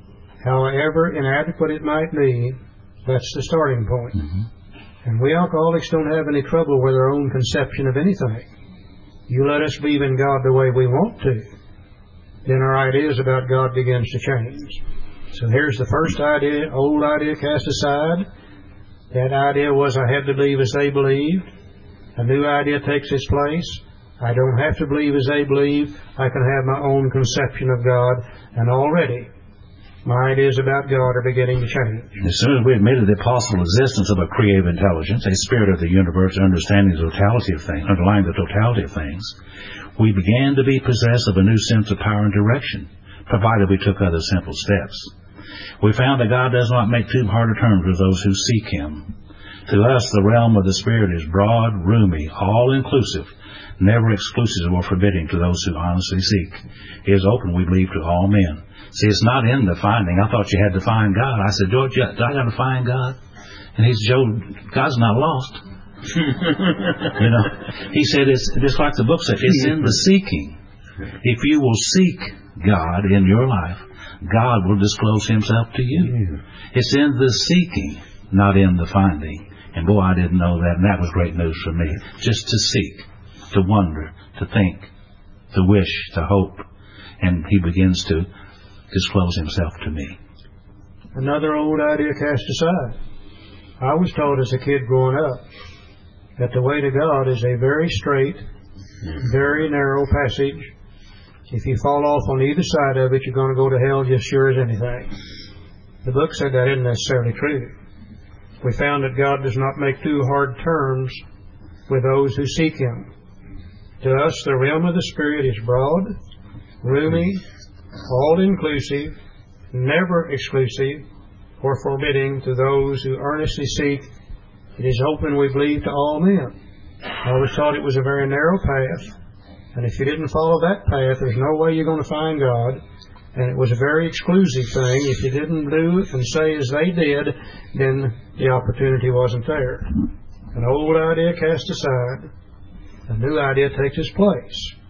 However inadequate it might be, that's the starting point. Mm-hmm. And we alcoholics don't have any trouble with our own conception of anything. You let us believe in God the way we want to, then our ideas about God begins to change. So here's the first idea, old idea cast aside. That idea was I had to believe as they believed. A new idea takes its place. I don't have to believe as they believe. I can have my own conception of God. And already, my ideas about God are beginning to change. As soon as we admitted the possible existence of a creative intelligence, a spirit of the universe understanding the totality of things, underlying the totality of things, we began to be possessed of a new sense of power and direction, provided we took other simple steps. We found that God does not make too hard a terms with those who seek Him. To us, the realm of the Spirit is broad, roomy, all-inclusive, never exclusive or forbidding to those who honestly seek. It is open, we believe, to all men. See, it's not in the finding. I thought you had to find God. I said, George, do I got to find God? And he said, Joe, God's not lost. You know, he said, it's just like the book said, it's in the seeking. If you will seek God in your life, God will disclose Himself to you. It's in the seeking, not in the finding. And boy, I didn't know that, and that was great news for me. Just to seek, to wonder, to think, to wish, to hope. And He begins to disclose Himself to me. Another old idea cast aside. I was taught as a kid growing up that the way to God is a very straight, very narrow passage. If you fall off on either side of it, you're going to go to hell just sure as anything. The book said that isn't necessarily true. We found that God does not make too hard terms with those who seek Him. To us, the realm of the Spirit is broad, roomy, all-inclusive, never exclusive or forbidding to those who earnestly seek. It is open, we believe, to all men. I always thought it was a very narrow path, and if you didn't follow that path, there's no way you're going to find God. And it was a very exclusive thing. If you didn't do it and say as they did, then the opportunity wasn't there. An old idea cast aside, a new idea takes its place.